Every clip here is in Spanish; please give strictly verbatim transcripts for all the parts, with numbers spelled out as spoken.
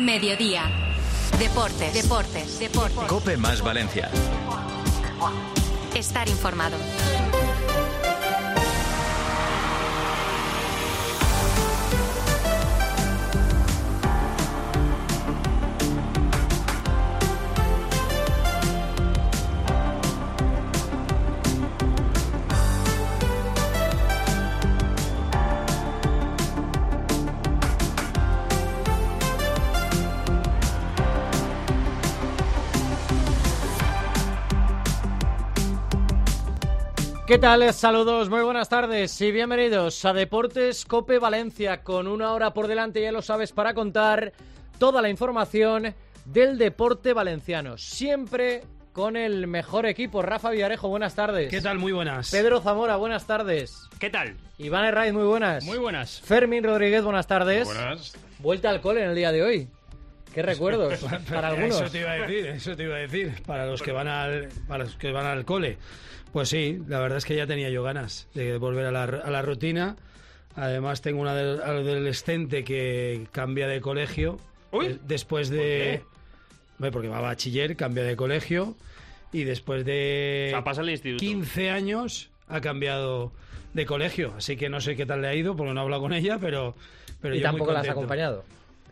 Mediodía. Deportes, deportes, deportes. COPE más Valencia. Estar informado. ¿Qué tal? Saludos, muy buenas tardes y bienvenidos a Deportes COPE Valencia, con una hora por delante, ya lo sabes, para contar toda la información del deporte valenciano, siempre con el mejor equipo. Rafa Villarejo, buenas tardes. ¿Qué tal? Muy buenas. Pedro Zamora, buenas tardes. ¿Qué tal? Iván Herraiz, muy buenas. Muy buenas. Fermín Rodríguez, buenas tardes. Buenas. Vuelta al cole en el día de hoy. ¿Qué recuerdos para algunos? Eso te iba a decir, eso te iba a decir, para los que van al, para los que van al cole. Pues sí, la verdad es que ya tenía yo ganas de volver a la, a la rutina. Además tengo una adolescente que cambia de colegio. Uy. Después de... ¿Por qué? Porque va a bachiller, cambia de colegio y después de O sea, pasa al instituto. quince años ha cambiado de colegio. Así que no sé qué tal le ha ido porque no he hablado con ella, pero, pero Y yo muy tampoco la has contento. acompañado.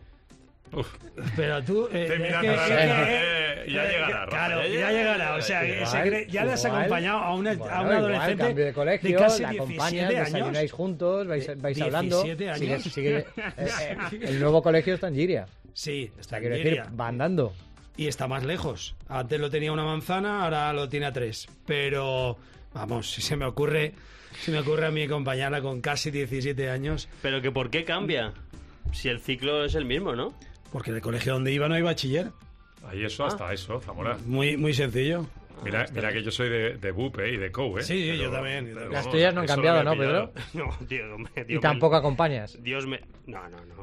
Uf. Pero tú... eh, Te es mira que- cara es de- que- eh, ya llegará, Rafa, Claro, ya ya llegará. llegará. O sea, Igual, se cree- ya le has igual. acompañado a una, Bueno, a una igual, adolescente cambio de colegio, de casi la acompañas, diecisiete años. desayunáis juntos, vais, vais hablando. diecisiete Sigue- años. sigue- eh, eh, el nuevo colegio está en Giria. Sí, O está sea, en quiero decir, Lleida. va andando. Y está más lejos. Antes lo tenía una manzana, ahora lo tiene a tres. Pero, vamos, si se me ocurre, si me ocurre a mí acompañarla con casi diecisiete años, Pero que ¿por qué cambia? Si el ciclo es el mismo, ¿no? porque en el colegio donde iba no hay bachiller. Ahí eso, hasta eso, Zamora. Muy, muy sencillo. Mira, mira que yo soy de, de B U P eh, y de C O U, ¿eh? Sí, sí, yo también, yo también. Las tuyas no han eso cambiado, lo he ¿no, Pedro? pillado. No, tío, hombre, Y Dios tampoco me... acompañas. Dios me... No, no, no. no,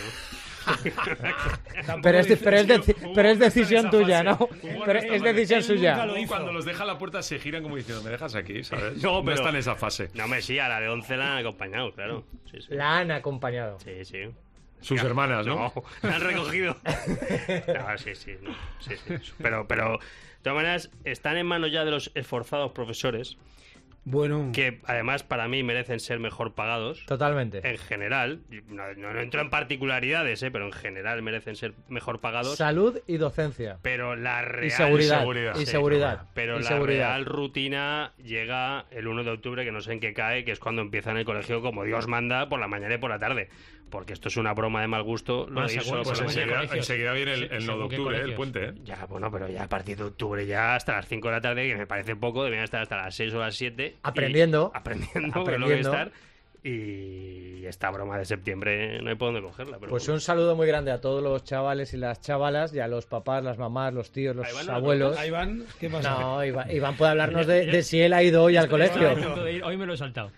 Tampoco Pero es, dice- pero es, deci- Hubo pero es esta decisión esa tuya, fase. ¿no? Hubo Pero esta es fase. decisión Él suya. nunca lo Y hizo. cuando los deja a la puerta se giran como diciendo, me dejas aquí, ¿sabes? No, pero- está en esa fase. no, me sí, a la de once la han acompañado, claro. Sí, sí. La han acompañado. Sí, sí. Sus hermanas, ¿no? No, la han recogido. No, sí, sí, no, sí, sí. Pero, pero, de todas maneras, están en manos ya de los esforzados profesores, Bueno, que además para mí merecen ser mejor pagados. Totalmente. En general, no, no, no entro en particularidades, ¿eh? Pero en general merecen ser mejor pagados. Salud y docencia. Pero la real... Y seguridad. seguridad. Y Sí, seguridad. Pero y la seguridad. real rutina llega el uno de octubre, que no sé en qué cae, que es cuando empiezan el colegio como Dios manda, por la mañana y por la tarde. Porque esto es una broma de mal gusto. Lo Bueno, de ir según- solo Pues por la según qué enseguida, mañana. colegios. enseguida viene el, el Sí, nueve de según qué octubre, ¿eh? el colegios. puente, ¿eh? Ya, bueno, pero ya a partir de octubre ya hasta las cinco de la tarde, que me parece poco, deberían estar hasta las seis o las siete. y- Aprendiendo. aprendiendo, que es lo que Aprendiendo. estar. Y esta broma de septiembre no hay por dónde cogerla. Pero Pues bueno. un saludo muy grande a todos los chavales y las chavalas, y a los papás, las mamás, los tíos, los Ahí van las abuelos. ahí van, ¿qué pasa? No, Iván, Iván puede hablarnos de, de si él ha ido hoy al colegio. Hoy me lo he saltado.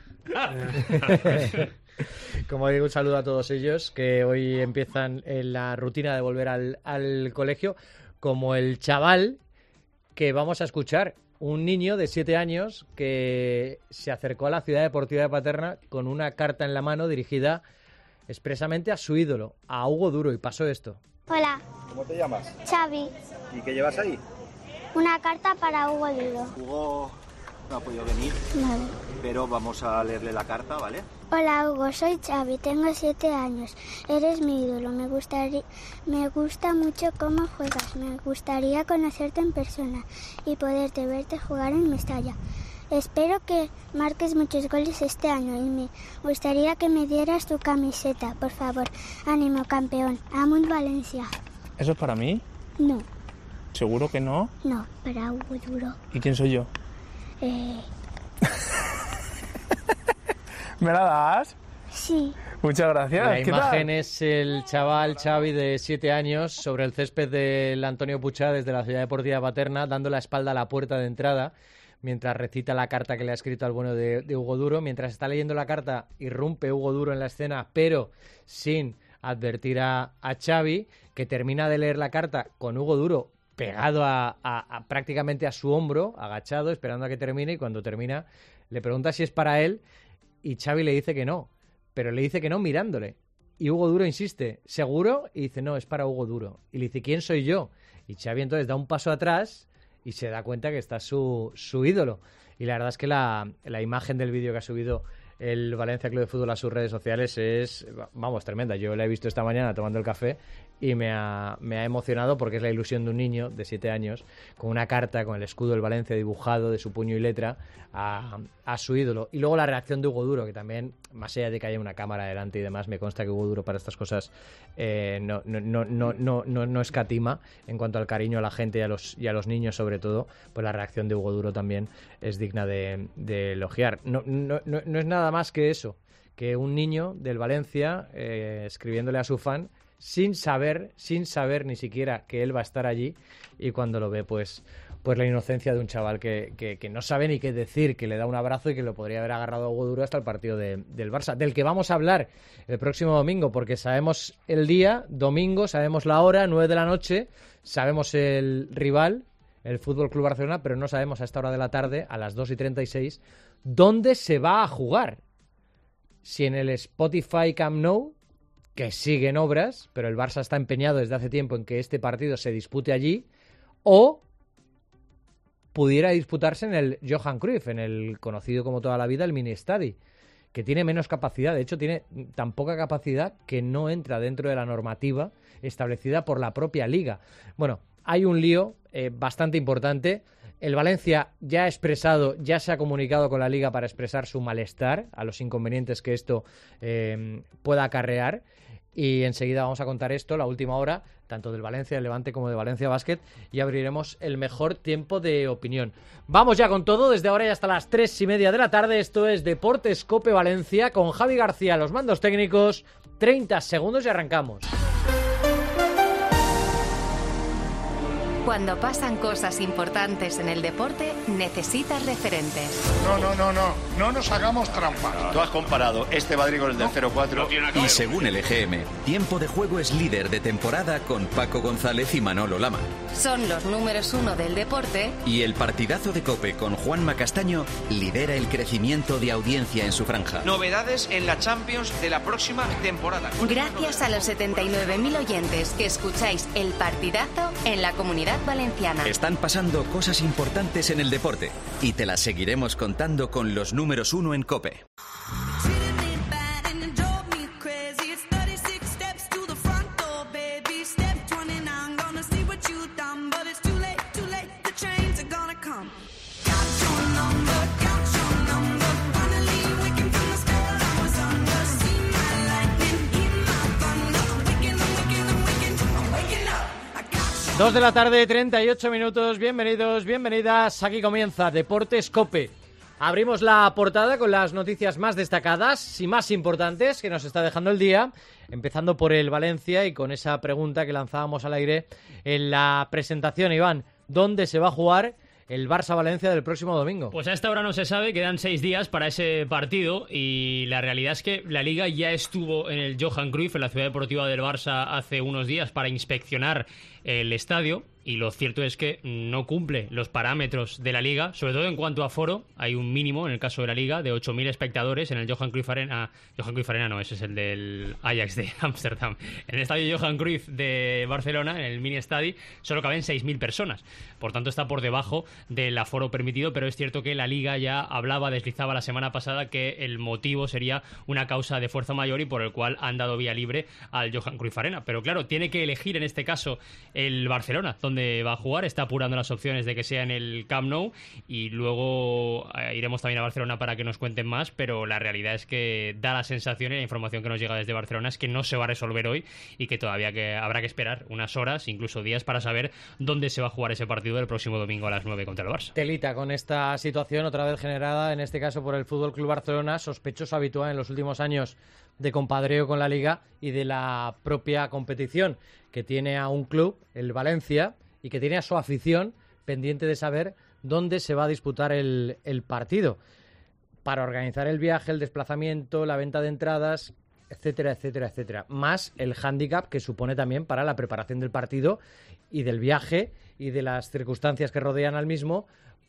Como digo, un saludo a todos ellos que hoy empiezan en la rutina de volver al, al colegio, como el chaval que vamos a escuchar, un niño de siete años que se acercó a la Ciudad Deportiva de Paterna con una carta en la mano dirigida expresamente a su ídolo, a Hugo Duro, y pasó esto. Hola, ¿Cómo te llamas? Xavi. ¿Y qué llevas ahí? Una carta para Hugo Duro. Hugo no ha podido venir, Vale. pero vamos a leerle la carta, ¿vale? Hola Hugo, soy Xavi, tengo siete años. Eres mi ídolo. Me gustaría, me gusta mucho cómo juegas. Me gustaría conocerte en persona y poderte verte jugar en Mestalla. Espero que marques muchos goles este año y me gustaría que me dieras tu camiseta, por favor. Ánimo, campeón. Amo en Valencia. ¿Eso es para mí? No, ¿Seguro que no? no, para Hugo Duro. ¿Y quién soy yo? Eh, ¿Me la das? sí. Muchas gracias. La ¿Qué imagen tal? es el chaval Xavi de siete años sobre el césped del Antonio Puchá desde la Ciudad Deportiva de Paterna, dando la espalda a la puerta de entrada mientras recita la carta que le ha escrito al bueno de, de Hugo Duro. Mientras está leyendo la carta, irrumpe Hugo Duro en la escena, pero sin advertir a, a Xavi, que termina de leer la carta con Hugo Duro pegado a, a- a- prácticamente a su hombro, agachado, esperando a que termine, y cuando termina le pregunta si es para él y Xavi le dice que no, pero le dice que no mirándole. Y Hugo Duro insiste, ¿seguro? Y dice, no, es para Hugo Duro. Y le dice, ¿quién soy yo? Y Xavi entonces da un paso atrás y se da cuenta que está su, su ídolo. Y la verdad es que la, la imagen del vídeo que ha subido el Valencia Club de Fútbol a sus redes sociales es, vamos, tremenda. Yo la he visto esta mañana tomando el café y me ha, me ha emocionado porque es la ilusión de un niño de siete años con una carta con el escudo del Valencia dibujado de su puño y letra a, a su ídolo. Y luego la reacción de Hugo Duro, que también, más allá de que haya una cámara delante y demás, me consta que Hugo Duro para estas cosas eh, no, no, no, no, no, no, no escatima en cuanto al cariño a la gente y a los, y a los niños sobre todo. Pues la reacción de Hugo Duro también es digna de, de elogiar. No, no, no, no es nada más que eso, que un niño del Valencia eh, escribiéndole a su fan sin saber, sin saber ni siquiera que él va a estar allí, y cuando lo ve, pues, pues la inocencia de un chaval que, que, que no sabe ni qué decir, que le da un abrazo y que lo podría haber agarrado a Hugo Duro hasta el partido de, del Barça, del que vamos a hablar el próximo domingo, porque sabemos el día, domingo, sabemos la hora, nueve de la noche, sabemos el rival, el Fútbol Club Barcelona, pero no sabemos a esta hora de la tarde, a las dos y treinta y seis, dónde se va a jugar. Si en el Spotify Camp Nou, que sigue en obras, pero el Barça está empeñado desde hace tiempo en que este partido se dispute allí, o pudiera disputarse en el Johan Cruyff, en el conocido como toda la vida el Mini Estadi, que tiene menos capacidad, de hecho tiene tan poca capacidad que no entra dentro de la normativa establecida por la propia Liga. Bueno, hay un lío eh, bastante importante. El Valencia ya ha expresado, ya se ha comunicado con la Liga para expresar su malestar a los inconvenientes que esto eh, pueda acarrear. Y enseguida vamos a contar esto, la última hora, tanto del Valencia del Levante como de Valencia Basket, y abriremos el mejor tiempo de opinión. Vamos ya con todo, desde ahora y hasta las tres y media de la tarde. Esto es Deportes Cope Valencia, con Javi García, los mandos técnicos. treinta segundos y arrancamos. Cuando pasan cosas importantes en el deporte, necesitas referentes. No, no, no, no. No nos hagamos trampa. Tú has comparado este Madrid con el del cero cuatro. Y según el E G M, Tiempo de Juego es líder de temporada con Paco González y Manolo Lama. Son los números uno del deporte. Y el partidazo de COPE con Juanma Castaño lidera el crecimiento de audiencia en su franja. Novedades en la Champions de la próxima temporada. Gracias a los setenta y nueve mil oyentes que escucháis el partidazo en la Comunidad Valenciana. Están pasando cosas importantes en el deporte y te las seguiremos contando con los números uno en COPE. Dos de la tarde, treinta y ocho minutos. Bienvenidos, bienvenidas. Aquí comienza Deportes COPE. Abrimos la portada con las noticias más destacadas y más importantes que nos está dejando el día, empezando por el Valencia y con esa pregunta que lanzábamos al aire en la presentación, Iván. ¿Dónde se va a jugar el Barça-Valencia del próximo domingo? Pues a esta hora no se sabe, quedan seis días para ese partido y la realidad es que la Liga ya estuvo en el Johan Cruyff, en la ciudad deportiva del Barça, hace unos días para inspeccionar el estadio, y lo cierto es que no cumple los parámetros de la Liga, sobre todo en cuanto a aforo. Hay un mínimo, en el caso de la Liga, de ocho mil espectadores en el Johan Cruyff Arena. Johan Cruyff Arena no, ese es el del Ajax de Ámsterdam. En el estadio Johan Cruyff de Barcelona, en el Mini Estadi, solo caben seis mil personas. Por tanto, está por debajo del aforo permitido, pero es cierto que la Liga ya hablaba, deslizaba la semana pasada que el motivo sería una causa de fuerza mayor y por el cual han dado vía libre al Johan Cruyff Arena. Pero claro, tiene que elegir en este caso el Barcelona donde va a jugar, está apurando las opciones de que sea en el Camp Nou y luego eh, iremos también a Barcelona para que nos cuenten más, pero la realidad es que da la sensación y la información que nos llega desde Barcelona es que no se va a resolver hoy y que todavía que habrá que esperar unas horas, incluso días, para saber dónde se va a jugar ese partido del próximo domingo a las nueve contra el Barça. Telita con esta situación otra vez generada, en este caso por el Fútbol Club Barcelona, sospechoso habitual en los últimos años de compadreo con la Liga y de la propia competición, que tiene a un club, el Valencia, y que tiene a su afición pendiente de saber dónde se va a disputar el, el partido, para organizar el viaje, el desplazamiento, la venta de entradas, etcétera, etcétera, etcétera. Más el hándicap que supone también para la preparación del partido y del viaje y de las circunstancias que rodean al mismo,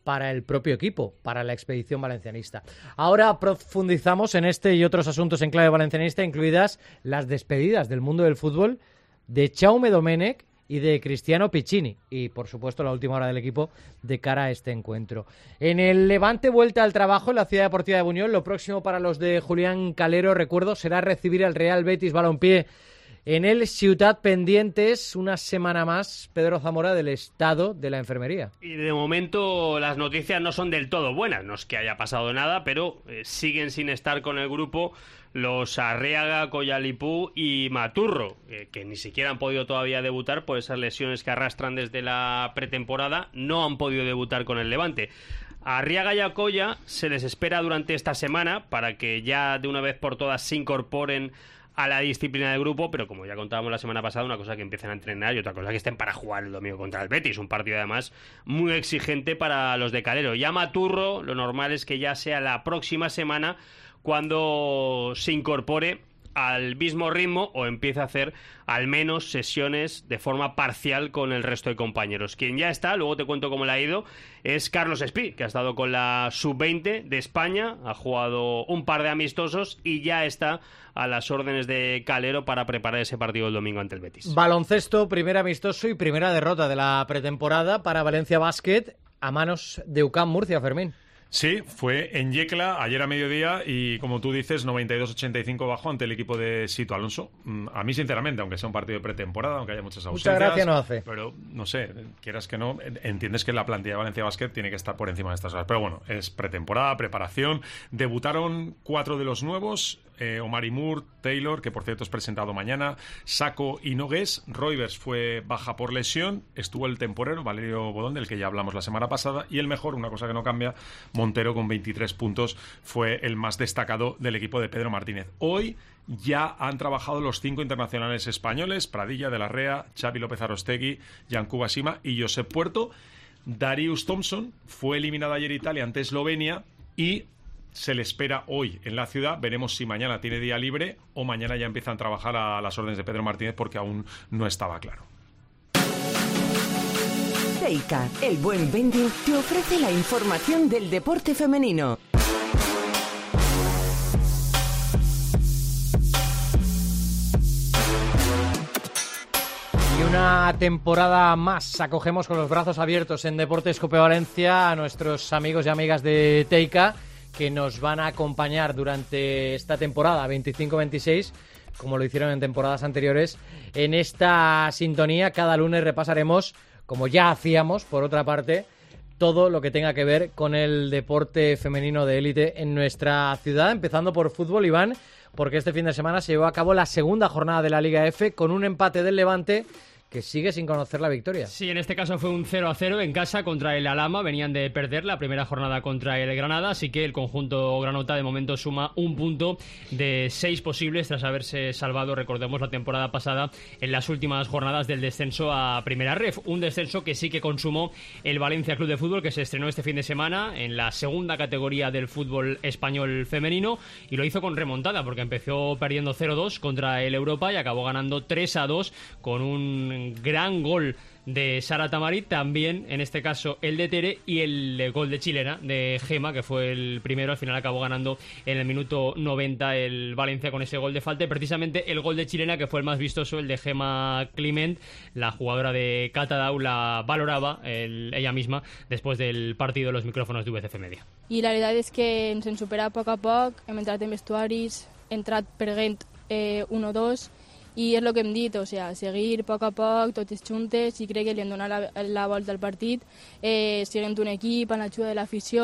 para el propio equipo, para la expedición valencianista. Ahora profundizamos en este y otros asuntos en clave valencianista, incluidas las despedidas del mundo del fútbol de Jaume Domènech y de Cristiano Piccini, y por supuesto la última hora del equipo de cara a este encuentro. En el Levante, vuelta al trabajo en la Ciudad Deportiva de Buñol. Lo próximo para los de Julián Calero, recuerdo, será recibir al Real Betis Balompié en el Ciutat Pendientes, una semana más, Pedro Zamora, del estado de la enfermería. Y de momento las noticias no son del todo buenas, no es que haya pasado nada, pero eh, siguen sin estar con el grupo los Arriaga, Collalipú y Maturro, eh, que ni siquiera han podido todavía debutar por esas lesiones que arrastran desde la pretemporada, no han podido debutar con el Levante. A Arriaga y a Colla se les espera durante esta semana para que ya de una vez por todas se incorporen a la disciplina del grupo, pero como ya contábamos la semana pasada, una cosa que empiecen a entrenar y otra cosa que estén para jugar el domingo contra el Betis, un partido además muy exigente para los de Calero. Ya Maturro, lo normal es que ya sea la próxima semana cuando se incorpore al mismo ritmo o empiece a hacer al menos sesiones de forma parcial con el resto de compañeros. Quien ya está, luego te cuento cómo le ha ido, es Carlos Espí, que ha estado con la sub veinte de España, ha jugado un par de amistosos y ya está a las órdenes de Calero para preparar ese partido el domingo ante el Betis. Baloncesto, primer amistoso y primera derrota de la pretemporada para Valencia Basket a manos de U C A M Murcia, Fermín. Sí, fue en Yecla ayer a mediodía y, como tú dices, noventa y dos ochenta y cinco bajo ante el equipo de Sito Alonso. A mí, sinceramente, aunque sea un partido de pretemporada, aunque haya muchas ausencias... Mucha gracia no hace. Pero, no sé, quieras que no, entiendes que la plantilla de Valencia Basket tiene que estar por encima de estas cosas. Pero bueno, es pretemporada, preparación. Debutaron cuatro de los nuevos... Eh, Omari Moore, Taylor, que por cierto es presentado mañana, Saco y Nogués. Roivers fue baja por lesión, estuvo el temporero Valerio Bodón, del que ya hablamos la semana pasada, y el mejor, una cosa que no cambia, Montero con veintitrés puntos, fue el más destacado del equipo de Pedro Martínez. Hoy ya han trabajado los cinco internacionales españoles: Pradilla, De la Rea, Xavi López Arostegui, Yankuba Sima y Josep Puerto. Darius Thompson fue eliminado ayer Italia ante Eslovenia y se le espera hoy en la ciudad. Veremos si mañana tiene día libre o mañana ya empiezan a trabajar a las órdenes de Pedro Martínez, porque aún no estaba claro. Teica, el buen vending, te ofrece la información del deporte femenino. Y una temporada más acogemos con los brazos abiertos en Deportes Cope Valencia a nuestros amigos y amigas de Teica, que nos van a acompañar durante esta temporada veinticinco veintiséis, como lo hicieron en temporadas anteriores. En esta sintonía, cada lunes repasaremos, como ya hacíamos, por otra parte, todo lo que tenga que ver con el deporte femenino de élite en nuestra ciudad, empezando por fútbol, Iván, porque este fin de semana se llevó a cabo la segunda jornada de la Liga F con un empate del Levante, que sigue sin conocer la victoria. Sí, en este caso fue un cero a cero en casa contra el Alhama. Venían de perder la primera jornada contra el Granada, así que el conjunto granota de momento suma un punto de seis posibles tras haberse salvado, recordemos, la temporada pasada en las últimas jornadas del descenso a Primera Ref. Un descenso que sí que consumó el Valencia Club de Fútbol, que se estrenó este fin de semana en la segunda categoría del fútbol español femenino, y lo hizo con remontada, porque empezó perdiendo cero dos contra el Europa y acabó ganando tres a dos con un gran gol de Sara Tamarit, también en este caso el de Tere, y el gol de Chilena de Gema, que fue el primero. Al final acabó ganando en el minuto noventa el Valencia con ese gol de falta, y precisamente el gol de Chilena, que fue el más vistoso, el de Gema Climent, la jugadora de Catadau, la valoraba el, ella misma después del partido en los micrófonos de V C F Media. I la veritat és que ens hem superat a poc a poc, hem entrat en vestuaris, he entrat per Gent eh, uno dos, i és el que hem dit, o sea, seguir a poc a poc, totes juntes, i crec que li hem donat la, la volta al partit, eh, siguent un equip, amb l'ajuda de l'afició,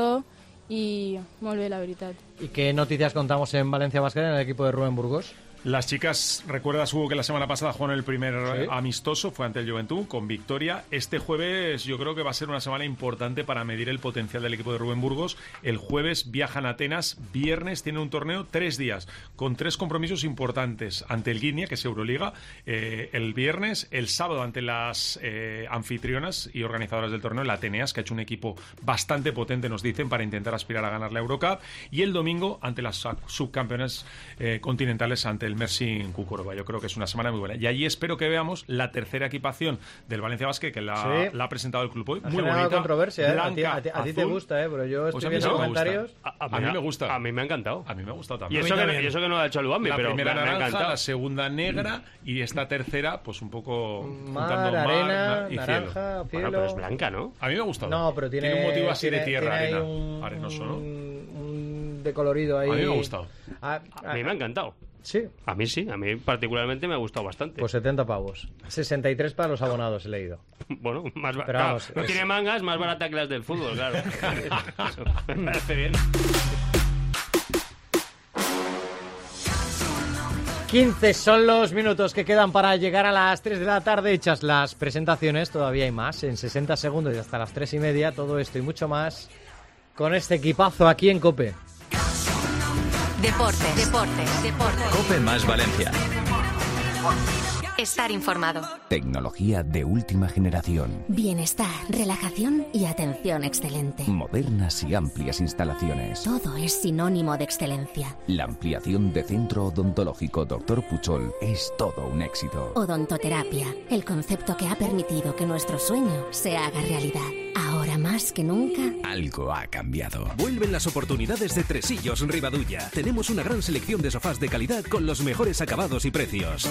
i molt bé, la veritat. ¿Y qué noticias contamos en Valencia Basket, en el equipo de Rubén Burgos? Las chicas, recuerdas, Hugo, que la semana pasada jugaron el primer sí. amistoso, fue ante el Juventud, con victoria. Este jueves yo creo que va a ser una semana importante para medir el potencial del equipo de Rubén Burgos. El jueves viajan a Atenas, viernes tienen un torneo, tres días, con tres compromisos importantes. Ante el Guinea, que es Euroliga, eh, el viernes, el sábado ante las eh, anfitrionas y organizadoras del torneo, el Ateneas, que ha hecho un equipo bastante potente, nos dicen, para intentar aspirar a ganar la Eurocup, y el domingo ante las subcampeonas eh, continentales, ante el Mersin Cucurova. Yo creo que es una semana muy buena. Y allí espero que veamos la tercera equipación del Valencia Basket, que la, sí. la ha presentado el club hoy. Ha muy bonita. Controversia, ¿eh? Blanca, a ti, a ti, a ti te gusta, ¿eh? Pero yo estoy pues viendo comentarios. A, a, a mí me gusta. A mí me ha encantado. A mí me ha gustado Y también. eso, que, y eso que no lo ha hecho Lubambi, la pero primera me, me ha naranja, encantado. la segunda negra y esta tercera, pues un poco mar, juntando arena, mar y naranja, cielo. cielo. Bueno, pero es blanca, ¿no? A mí me ha gustado. No, pero tiene, tiene un motivo así tiene, de tierra, arena, un, arenoso, ¿no? Un decolorido ahí. A mí me ha gustado. A, a, a mí me ha encantado. Sí. A mí sí, a mí particularmente me ha gustado bastante. Pues setenta pavos. sesenta y tres para los abonados, he leído. Bueno, más Pero claro, vamos, no es... tiene mangas, más barata que las del fútbol, claro. Eso, me parece bien. quince son los minutos que quedan para llegar a las tres de la tarde. Hechas las presentaciones, todavía hay más. En sesenta segundos y hasta las tres y media, todo esto y mucho más con este equipazo aquí en COPE. Deportes, deportes, deportes. COPE más Valencia. Estar informado. Tecnología de última generación. Bienestar, relajación y atención excelente. Modernas y amplias instalaciones. Todo es sinónimo de excelencia. La ampliación de Centro Odontológico doctor Puchol es todo un éxito. Odontoterapia, el concepto que ha permitido que nuestro sueño se haga realidad. Ahora más que nunca, algo ha cambiado. Vuelven las oportunidades de Tresillos Ribadulla. Tenemos una gran selección de sofás de calidad con los mejores acabados y precios.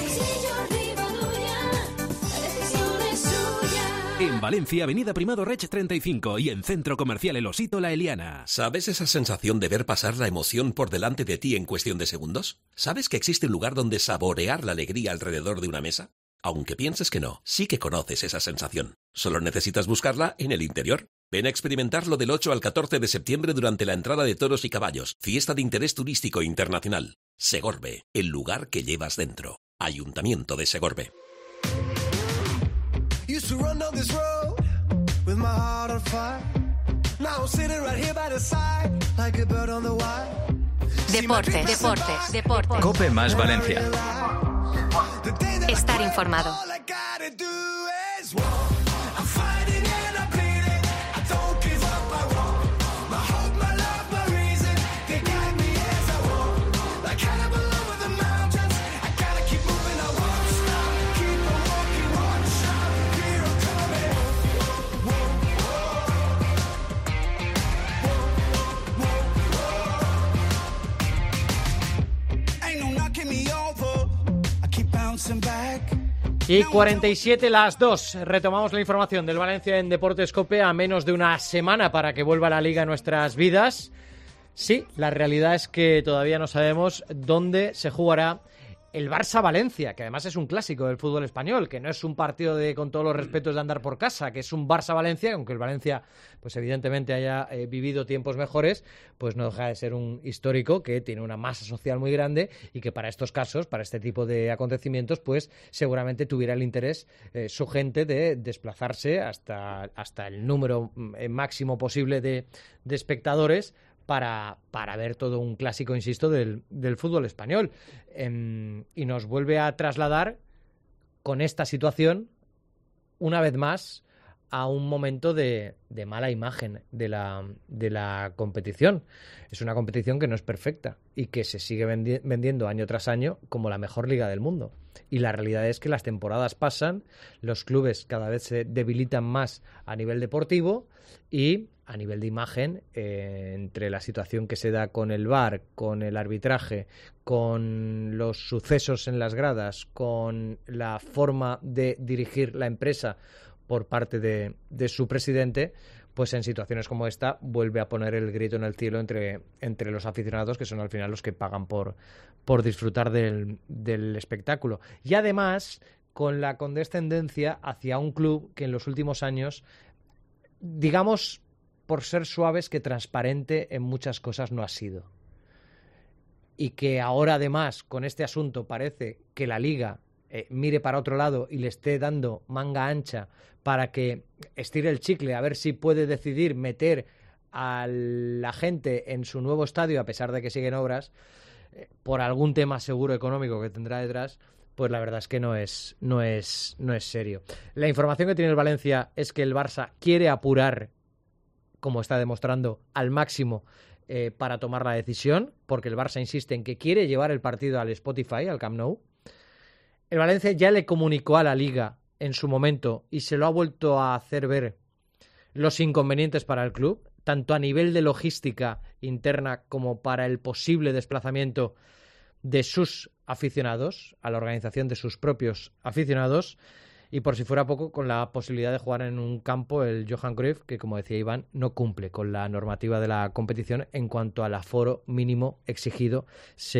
En Valencia, Avenida Primado Reig treinta y cinco y en Centro Comercial El Osito La Eliana. ¿Sabes esa sensación de ver pasar la emoción por delante de ti en cuestión de segundos? ¿Sabes que existe un lugar donde saborear la alegría alrededor de una mesa? Aunque pienses que no, sí que conoces esa sensación. Solo necesitas buscarla en el interior. Ven a experimentarlo del ocho al catorce de septiembre durante la entrada de toros y caballos, fiesta de interés turístico internacional. Segorbe, el lugar que llevas dentro. Ayuntamiento de Segorbe. Used to run down this road with my heart on fire. Now I'm sitting right here by the side like a bird on the wire. Deportes, deportes, deportes. COPE más Valencia. Estar informado. Y cuarenta y siete las dos. Retomamos la información del Valencia en Deportes COPE a menos de una semana para que vuelva la Liga a nuestras vidas. Sí, la realidad es que todavía no sabemos dónde se jugará el Barça-Valencia, que además es un clásico del fútbol español, que no es un partido de, con todos los respetos, de andar por casa, que es un Barça-Valencia, aunque el Valencia, pues evidentemente haya eh, vivido tiempos mejores, pues no deja de ser un histórico que tiene una masa social muy grande y que para estos casos, para este tipo de acontecimientos, pues seguramente tuviera el interés eh, su gente de desplazarse hasta, hasta el número eh, máximo posible de, de espectadores Para, para ver todo un clásico, insisto, del, del fútbol español. Eh, y nos vuelve a trasladar con esta situación, una vez más, a un momento de, de mala imagen de la, de la competición. Es una competición que no es perfecta y que se sigue vendi- vendiendo año tras año como la mejor liga del mundo. Y la realidad es que las temporadas pasan, los clubes cada vez se debilitan más a nivel deportivo y a nivel de imagen, eh, entre la situación que se da con el V A R, con el arbitraje, con los sucesos en las gradas, con la forma de dirigir la empresa por parte de, de su presidente, pues en situaciones como esta vuelve a poner el grito en el cielo entre, entre los aficionados, que son al final los que pagan por, por disfrutar del, del espectáculo. Y además, con la condescendencia hacia un club que en los últimos años, digamos, por ser suaves, que transparente en muchas cosas no ha sido. Y que ahora, además, con este asunto parece que la Liga eh, mire para otro lado y le esté dando manga ancha para que estire el chicle, a ver si puede decidir meter a la gente en su nuevo estadio, a pesar de que siguen obras, eh, por algún tema seguro económico que tendrá detrás, pues la verdad es que no es, no es, no es serio. La información que tiene el Valencia es que el Barça quiere apurar, como está demostrando, al máximo eh, para tomar la decisión, porque el Barça insiste en que quiere llevar el partido al Spotify, al Camp Nou. El Valencia ya le comunicó a la Liga en su momento y se lo ha vuelto a hacer ver los inconvenientes para el club, tanto a nivel de logística interna como para el posible desplazamiento de sus aficionados, a la organización de sus propios aficionados, y por si fuera poco, con la posibilidad de jugar en un campo, el Johan Cruyff, que como decía Iván, no cumple con la normativa de la competición en cuanto al aforo mínimo exigido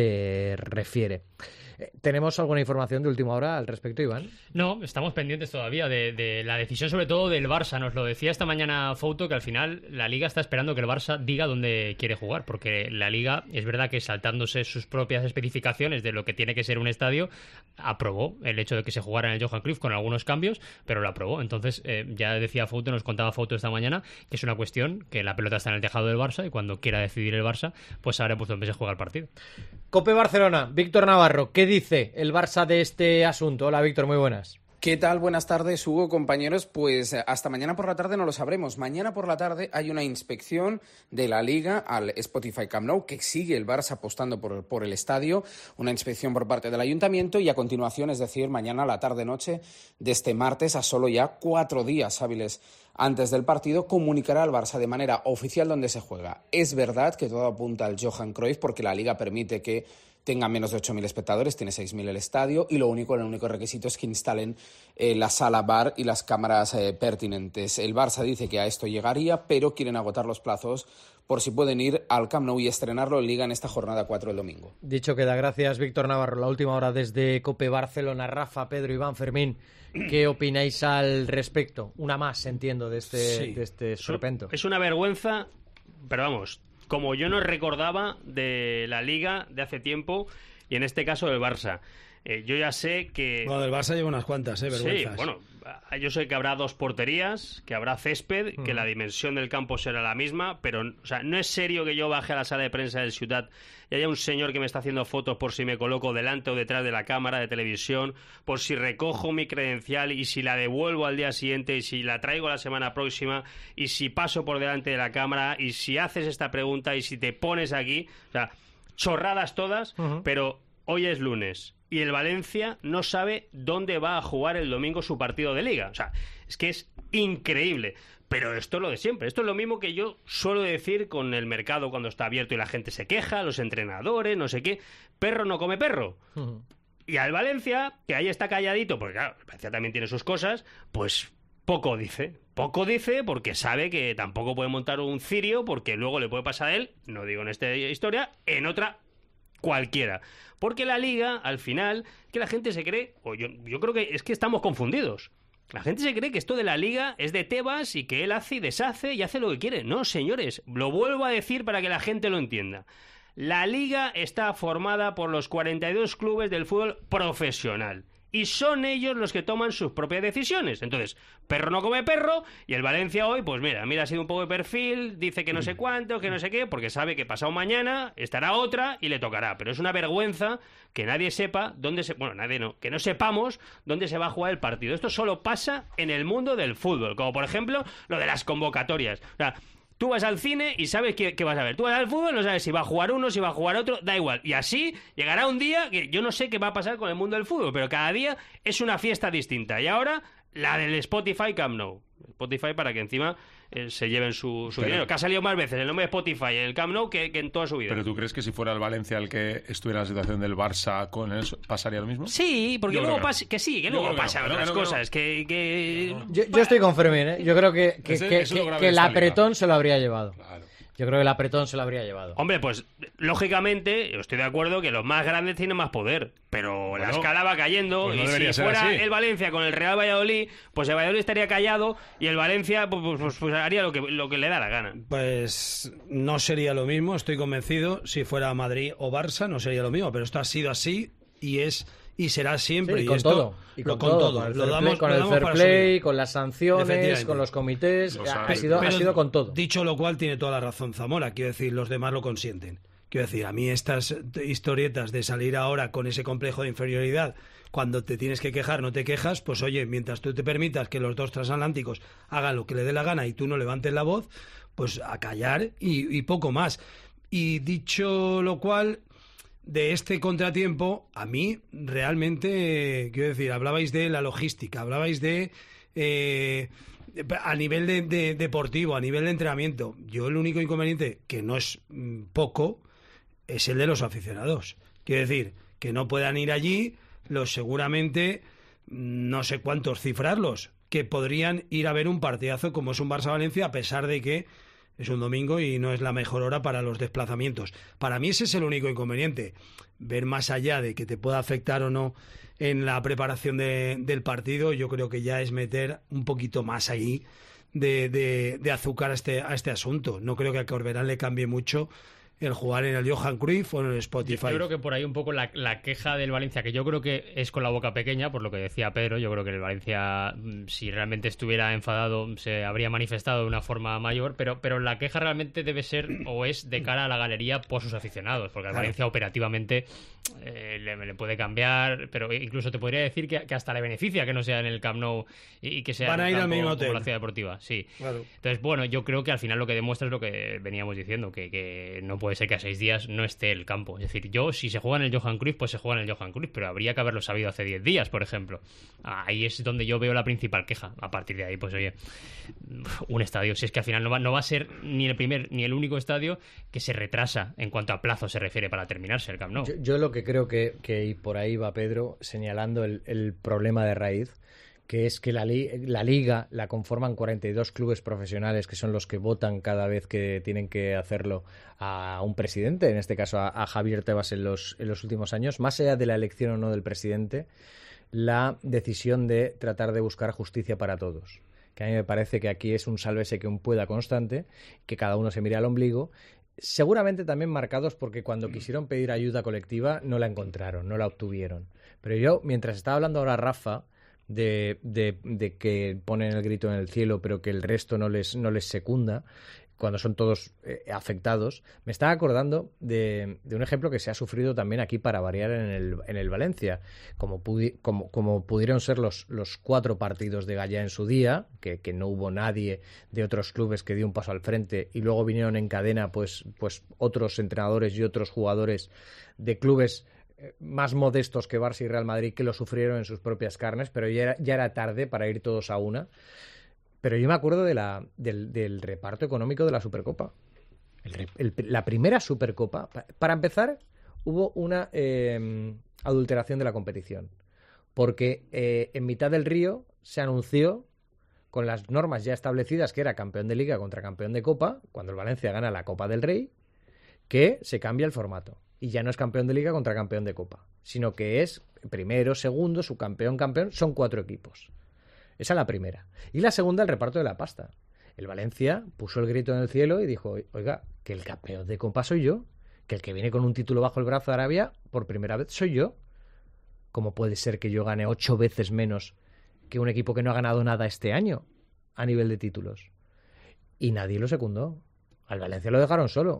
se refiere. ¿Tenemos alguna información de última hora al respecto, Iván? No, estamos pendientes todavía de, de la decisión, sobre todo del Barça. Nos lo decía esta mañana Fouto, que al final la Liga está esperando que el Barça diga dónde quiere jugar, porque la Liga, es verdad que saltándose sus propias especificaciones de lo que tiene que ser un estadio, aprobó el hecho de que se jugara en el Johan Cruyff con algunos cambios, pero lo aprobó. Entonces, eh, ya decía Fouto, nos contaba Fouto esta mañana, que es una cuestión que la pelota está en el tejado del Barça y cuando quiera decidir el Barça, pues sabrá pues dónde se juega el partido. Cope Barcelona, Víctor Navarro, ¿qué dice el Barça de este asunto? Hola Víctor, muy buenas. ¿Qué tal? Buenas tardes, Hugo, compañeros. Pues hasta mañana por la tarde no lo sabremos. Mañana por la tarde hay una inspección de la Liga al Spotify Camp Nou, que sigue el Barça apostando por, por el estadio, una inspección por parte del Ayuntamiento y a continuación, es decir, mañana a la tarde-noche de este martes, a solo ya cuatro días hábiles antes del partido, comunicará al Barça de manera oficial dónde se juega. Es verdad que todo apunta al Johan Cruyff porque la Liga permite que tenga menos de ocho mil espectadores, tiene seis mil el estadio y lo único, el único requisito es que instalen eh, la sala bar y las cámaras eh, pertinentes. El Barça dice que a esto llegaría, pero quieren agotar los plazos por si pueden ir al Camp Nou y estrenarlo en Liga en esta jornada cuatro el domingo. Dicho queda, gracias Víctor Navarro. La última hora desde Cope Barcelona. Rafa, Pedro, Iván, Fermín, ¿qué opináis al respecto? Una más, entiendo, de este, Sí. de este esperpento. Es una vergüenza, pero vamos, como yo no recordaba de la Liga de hace tiempo y en este caso del Barça. Eh, yo ya sé que... Bueno, del Barça lleva unas cuantas, ¿eh? Vergüenzas. Sí, bueno, yo sé que habrá dos porterías, que habrá césped, que Mm. la dimensión del campo será la misma, pero o sea, no es serio que yo baje a la sala de prensa del Ciutat y haya un señor que me está haciendo fotos por si me coloco delante o detrás de la cámara de televisión, por si recojo mi credencial y si la devuelvo al día siguiente y si la traigo la semana próxima y si paso por delante de la cámara y si haces esta pregunta y si te pones aquí, o sea, chorradas todas, Ujú. pero hoy es lunes y el Valencia no sabe dónde va a jugar el domingo su partido de Liga. O sea, es que es increíble. Pero esto es lo de siempre. Esto es lo mismo que yo suelo decir con el mercado cuando está abierto y la gente se queja, los entrenadores, no sé qué. Perro no come perro. Ujú. Y al Valencia, que ahí está calladito, porque claro, el Valencia también tiene sus cosas, pues poco dice. Poco dice porque sabe que tampoco puede montar un cirio porque luego le puede pasar a él, no digo en esta historia, en otra cualquiera. Porque la Liga, al final, que la gente se cree, o yo, yo creo que es que estamos confundidos. La gente se cree que esto de la Liga es de Tebas y que él hace y deshace y hace lo que quiere. No, señores, lo vuelvo a decir para que la gente lo entienda. La Liga está formada por los cuarenta y dos clubes del fútbol profesional. Y son ellos los que toman sus propias decisiones. Entonces, perro no come perro. Y el Valencia hoy, pues mira, mira, ha sido un poco de perfil. Dice que no sé cuánto, que no sé qué. Porque sabe que pasado mañana estará otra y le tocará. Pero es una vergüenza que nadie sepa dónde se... Bueno, nadie no. Que no sepamos dónde se va a jugar el partido. Esto solo pasa en el mundo del fútbol. Como por ejemplo, lo de las convocatorias. O sea... Tú vas al cine y sabes qué, qué vas a ver. Tú vas al fútbol, no sabes si va a jugar uno, si va a jugar otro, da igual. Y así llegará un día que yo no sé qué va a pasar con el mundo del fútbol, pero cada día es una fiesta distinta. Y ahora la del Spotify Camp Nou. Spotify para que encima eh, se lleven su, su Pero- dinero. Que ha salido más veces el nombre de Spotify en el Camp Nou que, que en toda su vida. ¿Pero tú crees que si fuera el Valencia el que estuviera en la situación del Barça con eso, pasaría lo mismo? Sí, porque Yo luego creo que no. pasa... Que sí, que Yo luego creo que pasan no, que no, otras que no, que no. cosas. Que... que... Yo, yo estoy con Fermín, ¿eh? Yo creo que, que, Ese- que- eso es lo que- grave que de el esta liga. apretón se lo habría llevado. Yo creo que el apretón se lo habría llevado. Hombre, pues lógicamente, yo estoy de acuerdo que los más grandes tienen más poder, pero la Bueno, escala va cayendo pues no y debería si ser fuera así. el Valencia con el Real Valladolid, pues el Valladolid estaría callado y el Valencia pues, pues- pues- pues haría lo que, lo que le da la gana. Pues no sería lo mismo, estoy convencido. Si fuera Madrid o Barça, no sería lo mismo. Pero esto ha sido así y es y será siempre. Sí, y con esto, todo. Y lo- con, todo. Con el Lo fair damos- play, con lo el damos fair para play, subir. con las sanciones, Efectivamente. con los comités. Lo Ha, sabe. sido, ha Pero sido con todo. Dicho lo cual, tiene toda la razón Zamora. Quiero decir, los demás lo consienten. Quiero decir, a mí estas historietas de salir ahora con ese complejo de inferioridad, cuando te tienes que quejar, no te quejas, pues oye, mientras tú te permitas que los dos transatlánticos hagan lo que le dé la gana y tú no levantes la voz, pues a callar y, y poco más. Y dicho lo cual, de este contratiempo, a mí realmente, quiero decir, hablabais de la logística, hablabais de... Eh, a nivel de, de deportivo, a nivel de entrenamiento. Yo el único inconveniente, que no es mm, poco, es el de los aficionados. Quiero decir, que no puedan ir allí, los seguramente, no sé cuántos cifrarlos, que podrían ir a ver un partidazo como es un Barça-Valencia, a pesar de que es un domingo y no es la mejor hora para los desplazamientos. Para mí ese es el único inconveniente. Ver más allá de que te pueda afectar o no en la preparación de, del partido, yo creo que ya es meter un poquito más ahí de, de, de azúcar a este, a este asunto. No creo que a Corberán le cambie mucho el jugar en el Johan Cruyff o en el Spotify. Yo creo que por ahí un poco la, la queja del Valencia, que yo creo que es con la boca pequeña, por lo que decía Pedro. Yo creo que el Valencia, si realmente estuviera enfadado, se habría manifestado de una forma mayor, pero, pero la queja realmente debe ser o es de cara a la galería por sus aficionados, porque el Claro. Valencia operativamente eh, le, le puede cambiar, pero incluso te podría decir que, que hasta le beneficia que no sea en el Camp Nou y, y que sea Van en a el ir al campo mismo como hotel. la Ciudad Deportiva, sí. Claro. Entonces, bueno, yo creo que al final lo que demuestra es lo que veníamos diciendo, que, que no puede ser que a seis días no esté el campo. Es decir, yo, si se juega en el Johan Cruyff, pues se juega en el Johan Cruyff, pero habría que haberlo sabido hace diez días, por ejemplo. Ahí es donde yo veo la principal queja. A partir de ahí, pues oye, un estadio, si es que al final no va, no va a ser ni el primer ni el único estadio que se retrasa en cuanto a plazo se refiere para terminarse el Camp Nou. Yo, yo lo que creo que, que y por ahí va Pedro señalando el, el problema de raíz, que es que la, li la liga la conforman cuarenta y dos clubes profesionales, que son los que votan cada vez que tienen que hacerlo a un presidente, en este caso a, a Javier Tebas en los, en los últimos años. Más allá de la elección o no del presidente, la decisión de tratar de buscar justicia para todos, que a mí me parece que aquí es un sálvese que un pueda constante, que cada uno se mire al ombligo, seguramente también marcados porque cuando quisieron pedir ayuda colectiva no la encontraron, no la obtuvieron. Pero yo, mientras estaba hablando ahora Rafa de, de, de que ponen el grito en el cielo pero que el resto no les, no les secunda, cuando son todos eh, afectados, me estaba acordando de, de un ejemplo que se ha sufrido también aquí para variar en el, en el Valencia, como, pudi como, como pudieron ser los, los cuatro partidos de Gallá en su día, que, que no hubo nadie de otros clubes que dio un paso al frente, y luego vinieron en cadena pues, pues otros entrenadores y otros jugadores de clubes más modestos que Barça y Real Madrid que lo sufrieron en sus propias carnes, pero ya era, ya era tarde para ir todos a una. Pero yo me acuerdo de la, del, del reparto económico de la Supercopa. El, el, la primera Supercopa, para empezar, hubo una eh, adulteración de la competición, porque eh, en mitad del río se anunció, con las normas ya establecidas, que era campeón de Liga contra campeón de Copa, cuando el Valencia gana la Copa del Rey, que se cambia el formato. Y ya no es campeón de Liga contra campeón de Copa, sino que es primero, segundo, subcampeón, campeón, son cuatro equipos. Esa es la primera. Y la segunda, el reparto de la pasta. El Valencia puso el grito en el cielo y dijo, oiga, que el campeón de Copa soy yo, que el que viene con un título bajo el brazo de Arabia por primera vez soy yo. ¿Cómo puede ser que yo gane ocho veces menos que un equipo que no ha ganado nada este año a nivel de títulos? Y nadie lo secundó. Al Valencia lo dejaron solo.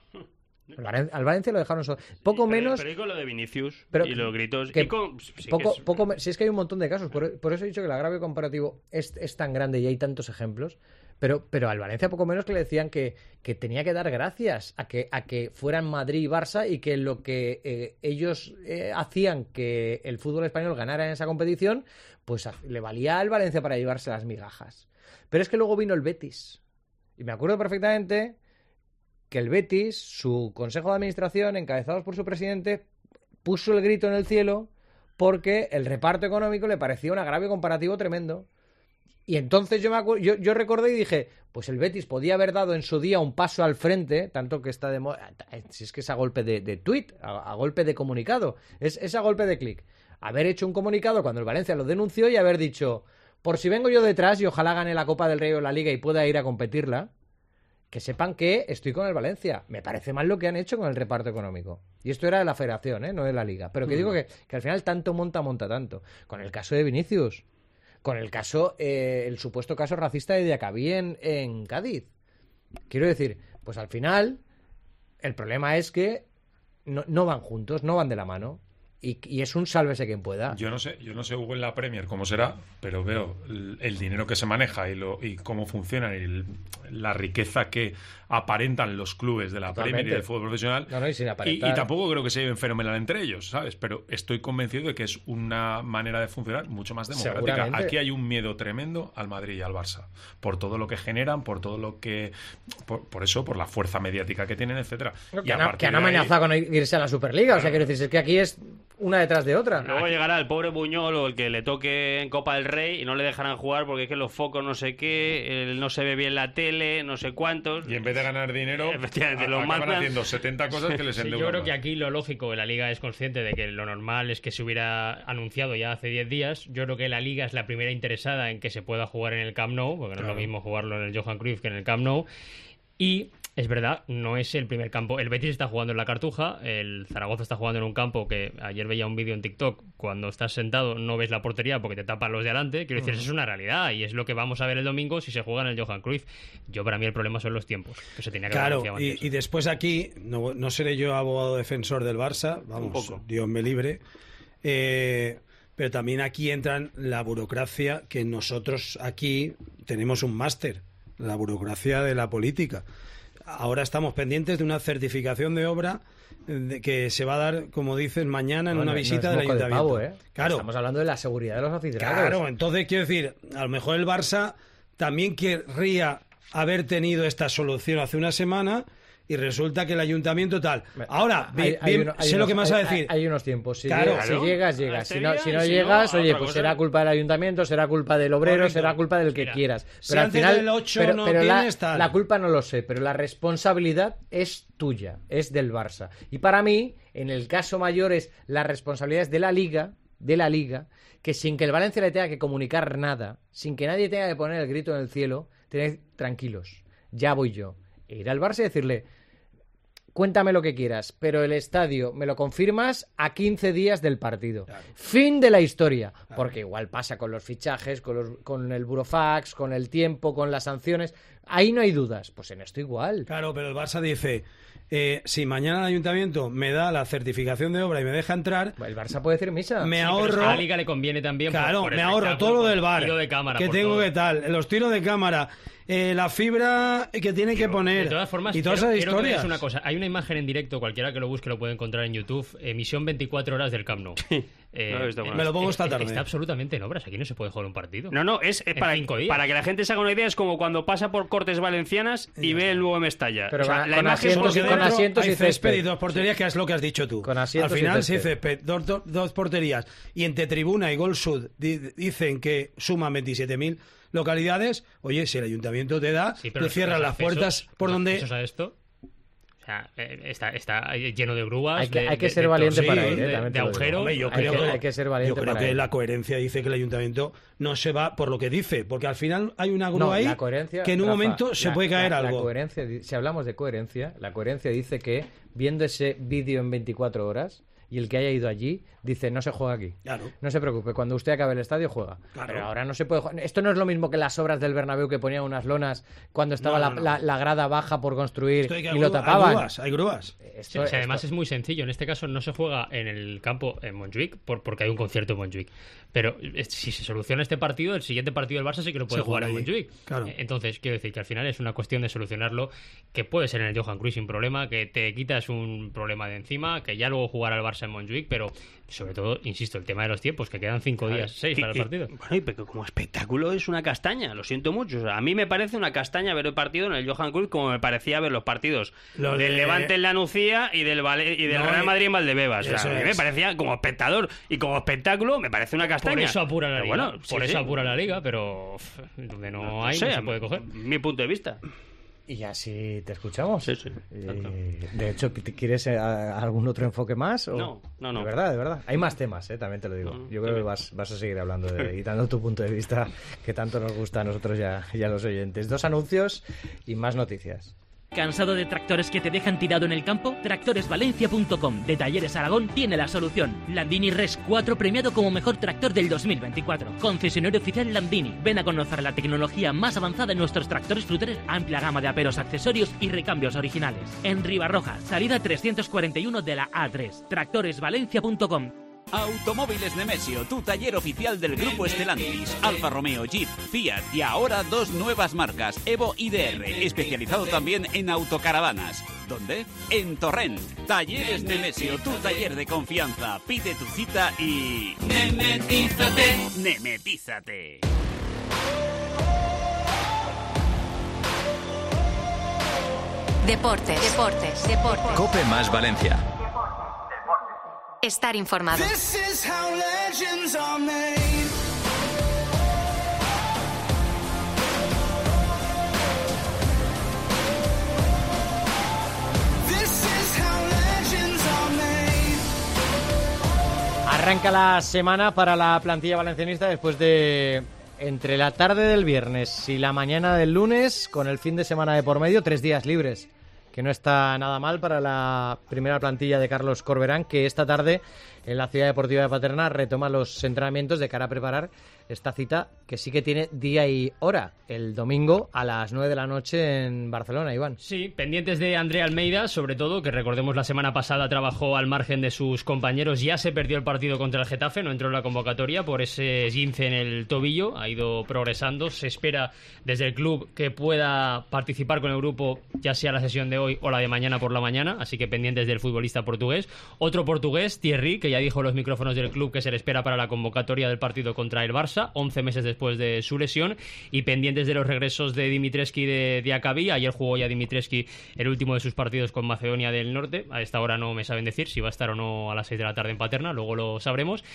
Al Valencia lo dejaron solo. Poco Sí, pero, menos. Pero y con lo de Vinicius Pero y los gritos. que y con, sí poco, que es- poco, si es que hay un montón de casos, por, por eso he dicho que el agravio comparativo es, es tan grande y hay tantos ejemplos, pero, pero al Valencia poco menos que le decían que, que tenía que dar gracias a que, a que fueran Madrid y Barça y que lo que eh, ellos eh, hacían que el fútbol español ganara en esa competición, pues a- le valía al Valencia para llevarse las migajas. Pero es que luego vino el Betis, y me acuerdo perfectamente que el Betis, su consejo de administración, encabezados por su presidente, puso el grito en el cielo porque el reparto económico le parecía un agravio comparativo tremendo. Y entonces yo, me acu- yo, yo recordé y dije, pues el Betis podía haber dado en su día un paso al frente, tanto que está de moda, si es que es a golpe de, de tuit, a, a golpe de comunicado, es, es a golpe de clic. Haber hecho un comunicado cuando el Valencia lo denunció y haber dicho, por si vengo yo detrás y ojalá gane la Copa del Rey o la Liga y pueda ir a competirla, que sepan que estoy con el Valencia. Me parece mal lo que han hecho con el reparto económico. Y esto era de la federación, ¿eh? No de la liga. Pero que Mm. digo que, que al final tanto monta, monta tanto. Con el caso de Vinicius, con el caso, eh, el supuesto caso racista de Diacabí en, en Cádiz. Quiero decir, pues al final, el problema es que no, no van juntos, no van de la mano. y, y es un sálvese quien pueda. Yo no sé, yo no sé Hugo en la Premier cómo será, pero veo el, el dinero que se maneja y, lo, y cómo funciona y el, la riqueza que aparentan los clubes de la Totalmente. Premier y del fútbol profesional. No, no, y, sin y, y tampoco creo que se lleven fenomenal entre ellos, ¿sabes? Pero estoy convencido de que es una manera de funcionar mucho más democrática. Aquí hay un miedo tremendo al Madrid y al Barça, por todo lo que generan, por todo lo que... Por, por eso, por la fuerza mediática que tienen, etcétera. Que, han, que han amenazado ahí... con irse a la Superliga, o sea, quiero decir, es que aquí es una detrás de otra. Luego llegará el pobre Buñol o el que le toque en Copa del Rey y no le dejarán jugar porque es que los focos no sé qué, él no se ve bien la tele, no sé cuántos. Y en vez de ganar dinero, efectivamente, a, los acaban mandan... haciendo setenta cosas que les endeudan. Sí, yo creo que aquí lo lógico, la Liga es consciente de que lo normal es que se hubiera anunciado ya hace diez días. Yo creo que la Liga es la primera interesada en que se pueda jugar en el Camp Nou, porque claro. no es lo mismo jugarlo en el Johan Cruyff que en el Camp Nou. Y es verdad, no es el primer campo. El Betis está jugando en la Cartuja, el Zaragoza está jugando en un campo que ayer veía un vídeo en TikTok, cuando estás sentado no ves la portería porque te tapan los de adelante. Quiero decir, uh-huh. eso es una realidad y es lo que vamos a ver el domingo si se juega en el Johan Cruyff. Yo, para mí, el problema son los tiempos, que se tenía que Claro, haber y, antes. y después aquí, no, no seré yo abogado defensor del Barça, vamos, Dios me libre, eh, pero también aquí entran la burocracia, que nosotros aquí tenemos un máster, la burocracia de la política. Ahora estamos pendientes de una certificación de obra de que se va a dar, como dices, mañana en no, una no, visita no del ayuntamiento. De pavo, ¿eh? Claro. Estamos hablando de la seguridad de los aficionados. Claro, entonces quiero decir, a lo mejor el Barça también querría haber tenido esta solución hace una semana y resulta que el ayuntamiento tal. Ahora, hay, bien, hay uno, hay sé unos, lo que me vas a hay, decir. Hay, hay unos tiempos. Si, claro, llegas, si llegas, llegas. Si no, si no si llegas, no, oye, pues cosa. será culpa del ayuntamiento, será culpa del obrero, Correcto. será culpa del que Mira, quieras. Pero si al antes final, del ocho pero, no pero tienes, la, tal. la culpa no lo sé, pero la responsabilidad es tuya, es del Barça. Y para mí, en el caso mayor, es la responsabilidad de la Liga, de la Liga, que sin que el Valencia le tenga que comunicar nada, sin que nadie tenga que poner el grito en el cielo, tened tranquilos, ya voy yo. E ir al Barça y decirle, cuéntame lo que quieras, pero el estadio me lo confirmas a quince días del partido. Claro. Fin de la historia. Claro. Porque igual pasa con los fichajes, con, los, con el burofax, con el tiempo, con las sanciones. Ahí no hay dudas. Pues en esto igual. Claro, pero el Barça dice, eh, si mañana el ayuntamiento me da la certificación de obra y me deja entrar... El Barça puede decir misa. Me sí, ahorro... Pero a la Liga le conviene también. Claro, por, por me ahorro todo lo del bar. Tiro de cámara. Que tengo todo. que tal, los tiros de cámara... Eh, la fibra que tiene que poner de todas formas, y todas quiero, esas quiero historias. que una cosa. Hay una imagen en directo, cualquiera que lo busque lo puede encontrar en YouTube, emisión veinticuatro horas del Camp Nou. Eh, no visto, me lo pongo esta tarde. Está absolutamente en obras, aquí no se puede jugar un partido. No, no, es, es para, para que la gente se haga una idea, es como cuando pasa por Cortes Valencianas y, y ve el nuevo Mestalla. Pero o sea, con, la con imagen asientos, por con asientos y césped y dos porterías, que es lo que has dicho tú. Con Al final sí césped, dos, dos, dos porterías y entre Tribuna y Gol Sud di, dicen que suman veintisiete mil localidades. Oye, si el ayuntamiento te da, sí, tú cierras las accesos, puertas por donde... ¿A esto? O sea, está, está lleno de grúas. Hay que, de, hay que de, ser de valiente torsillos, para ir, ¿eh? de, de agujeros. Hombre, yo hay, creo que, que, hay que ser valiente yo creo para que ir. La coherencia dice que el ayuntamiento no se va por lo que dice, porque al final hay una grúa no, ahí que en un Rafa, momento la, se puede caer la, algo. La coherencia, si hablamos de coherencia, la coherencia dice que viendo ese vídeo en veinticuatro horas y el que haya ido allí dice no se juega aquí. Claro. No se preocupe, cuando usted acabe el estadio juega. Claro. Pero ahora no se puede jugar. Esto no es lo mismo que las obras del Bernabéu que ponían unas lonas cuando estaba no, no, no. La, la, la grada baja por construir y hay lo tapaban. Hay grúas, hay grúas. Esto, sí, o sea, además esto... es muy sencillo. En este caso no se juega en el campo en Montjuic por, porque hay un concierto en Montjuic. Pero si se soluciona este partido, el siguiente partido del Barça sí que lo puede se jugar en Montjuic. Claro. Entonces, quiero decir que al final es una cuestión de solucionarlo, que puede ser en el Johan Cruyff sin problema, que te quitas un problema de encima, que ya luego jugará el Barça en Montjuic, pero sobre todo, insisto, el tema de los tiempos, que quedan cinco días, seis para el partido. Bueno, pero como espectáculo es una castaña, lo siento mucho. O sea, a mí me parece una castaña ver el partido en el Johan Cruyff como me parecía ver los partidos lo del de... Levante en la Nucía y del, Vale... y del no, Real Madrid en Valdebebas. O sea, a mí me parecía como espectador y como espectáculo me parece una castaña. Por eso apura la Liga, bueno, por sí, eso sí. apura la Liga, pero donde no, no hay, sé, no se puede coger. Mi punto de vista. Y así te escuchamos. Sí, sí. Eh, de hecho, ¿quieres eh, algún otro enfoque más? O... No, no, no. De verdad, de verdad. Hay más temas, eh, también te lo digo. No, Yo creo que vas, vas a seguir hablando de, y dando tu punto de vista, que tanto nos gusta a nosotros y a, y a los oyentes. Dos anuncios y más noticias. ¿Cansado de tractores que te dejan tirado en el campo? tractores valencia punto com de Talleres Aragón tiene la solución. Landini Res cuatro premiado como mejor tractor del dos mil veinticuatro. Concesionario oficial Landini. Ven a conocer la tecnología más avanzada en nuestros tractores frutales, amplia gama de aperos, accesorios y recambios originales. En Ribarroja, salida trescientos cuarenta y uno de la A tres. tractores valencia punto com. Automóviles Nemesio, tu taller oficial del grupo Stellantis, Alfa Romeo, Jeep, Fiat y ahora dos nuevas marcas, Evo y D R, especializado también en autocaravanas. ¿Dónde? En Torrent. Talleres Nemesio, tu taller de confianza. Pide tu cita y... ¡Nemetízate! ¡Nemetízate! Deportes, deportes, deportes. Cope más Valencia. Estar informado. This is how legends are made. This is how legends are made. Arranca la semana para la plantilla valencianista después de entre la tarde del viernes y la mañana del lunes, con el fin de semana de por medio, tres días libres, que no está nada mal para la primera plantilla de Carlos Corberán, que esta tarde en la Ciudad Deportiva de Paterna retoma los entrenamientos de cara a preparar esta cita que sí que tiene día y hora, el domingo a las nueve de la noche en Barcelona, Iván. Sí, pendientes de André Almeida, sobre todo, que recordemos la semana pasada trabajó al margen de sus compañeros, ya se perdió el partido contra el Getafe, no entró en la convocatoria por ese esguince en el tobillo, ha ido progresando, se espera desde el club que pueda participar con el grupo, ya sea la sesión de hoy o la de mañana por la mañana, así que pendientes del futbolista portugués. Otro portugués, Thierry, que ya dijo en los micrófonos del club que se le espera para la convocatoria del partido contra el Barça, once meses después de su lesión, y pendientes de los regresos de Dimitrescu y de Diacabí. Ayer jugó ya Dimitrescu el último de sus partidos con Macedonia del Norte, a esta hora no me saben decir si va a estar o no a las seis de la tarde en Paterna, luego lo sabremos,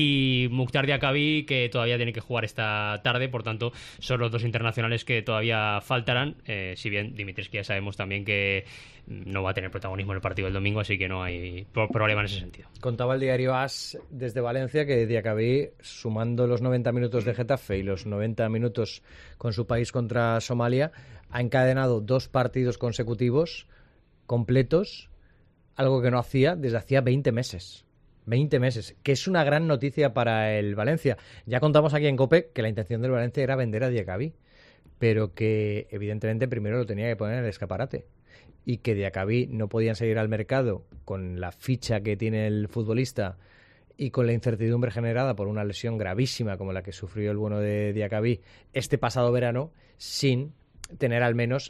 y Mukhtar Diacabí, que todavía tiene que jugar esta tarde, por tanto son los dos internacionales que todavía faltarán, eh, si bien Dimitrescu ya sabemos también que no va a tener protagonismo en el partido del domingo, así que no hay problema en ese sentido. Contaba el diario AS desde Valencia que Diacabí, sumando los noventa minutos de Getafe y los noventa minutos con su país contra Somalia, ha encadenado dos partidos consecutivos completos, algo que no hacía desde hacía veinte meses. veinte meses, que es una gran noticia para el Valencia. Ya contamos aquí en COPE que la intención del Valencia era vender a Diacabí, pero que evidentemente primero lo tenía que poner en el escaparate, y que Diacabí no podían seguir al mercado con la ficha que tiene el futbolista y con la incertidumbre generada por una lesión gravísima como la que sufrió el bueno de Diacabí este pasado verano, sin tener al menos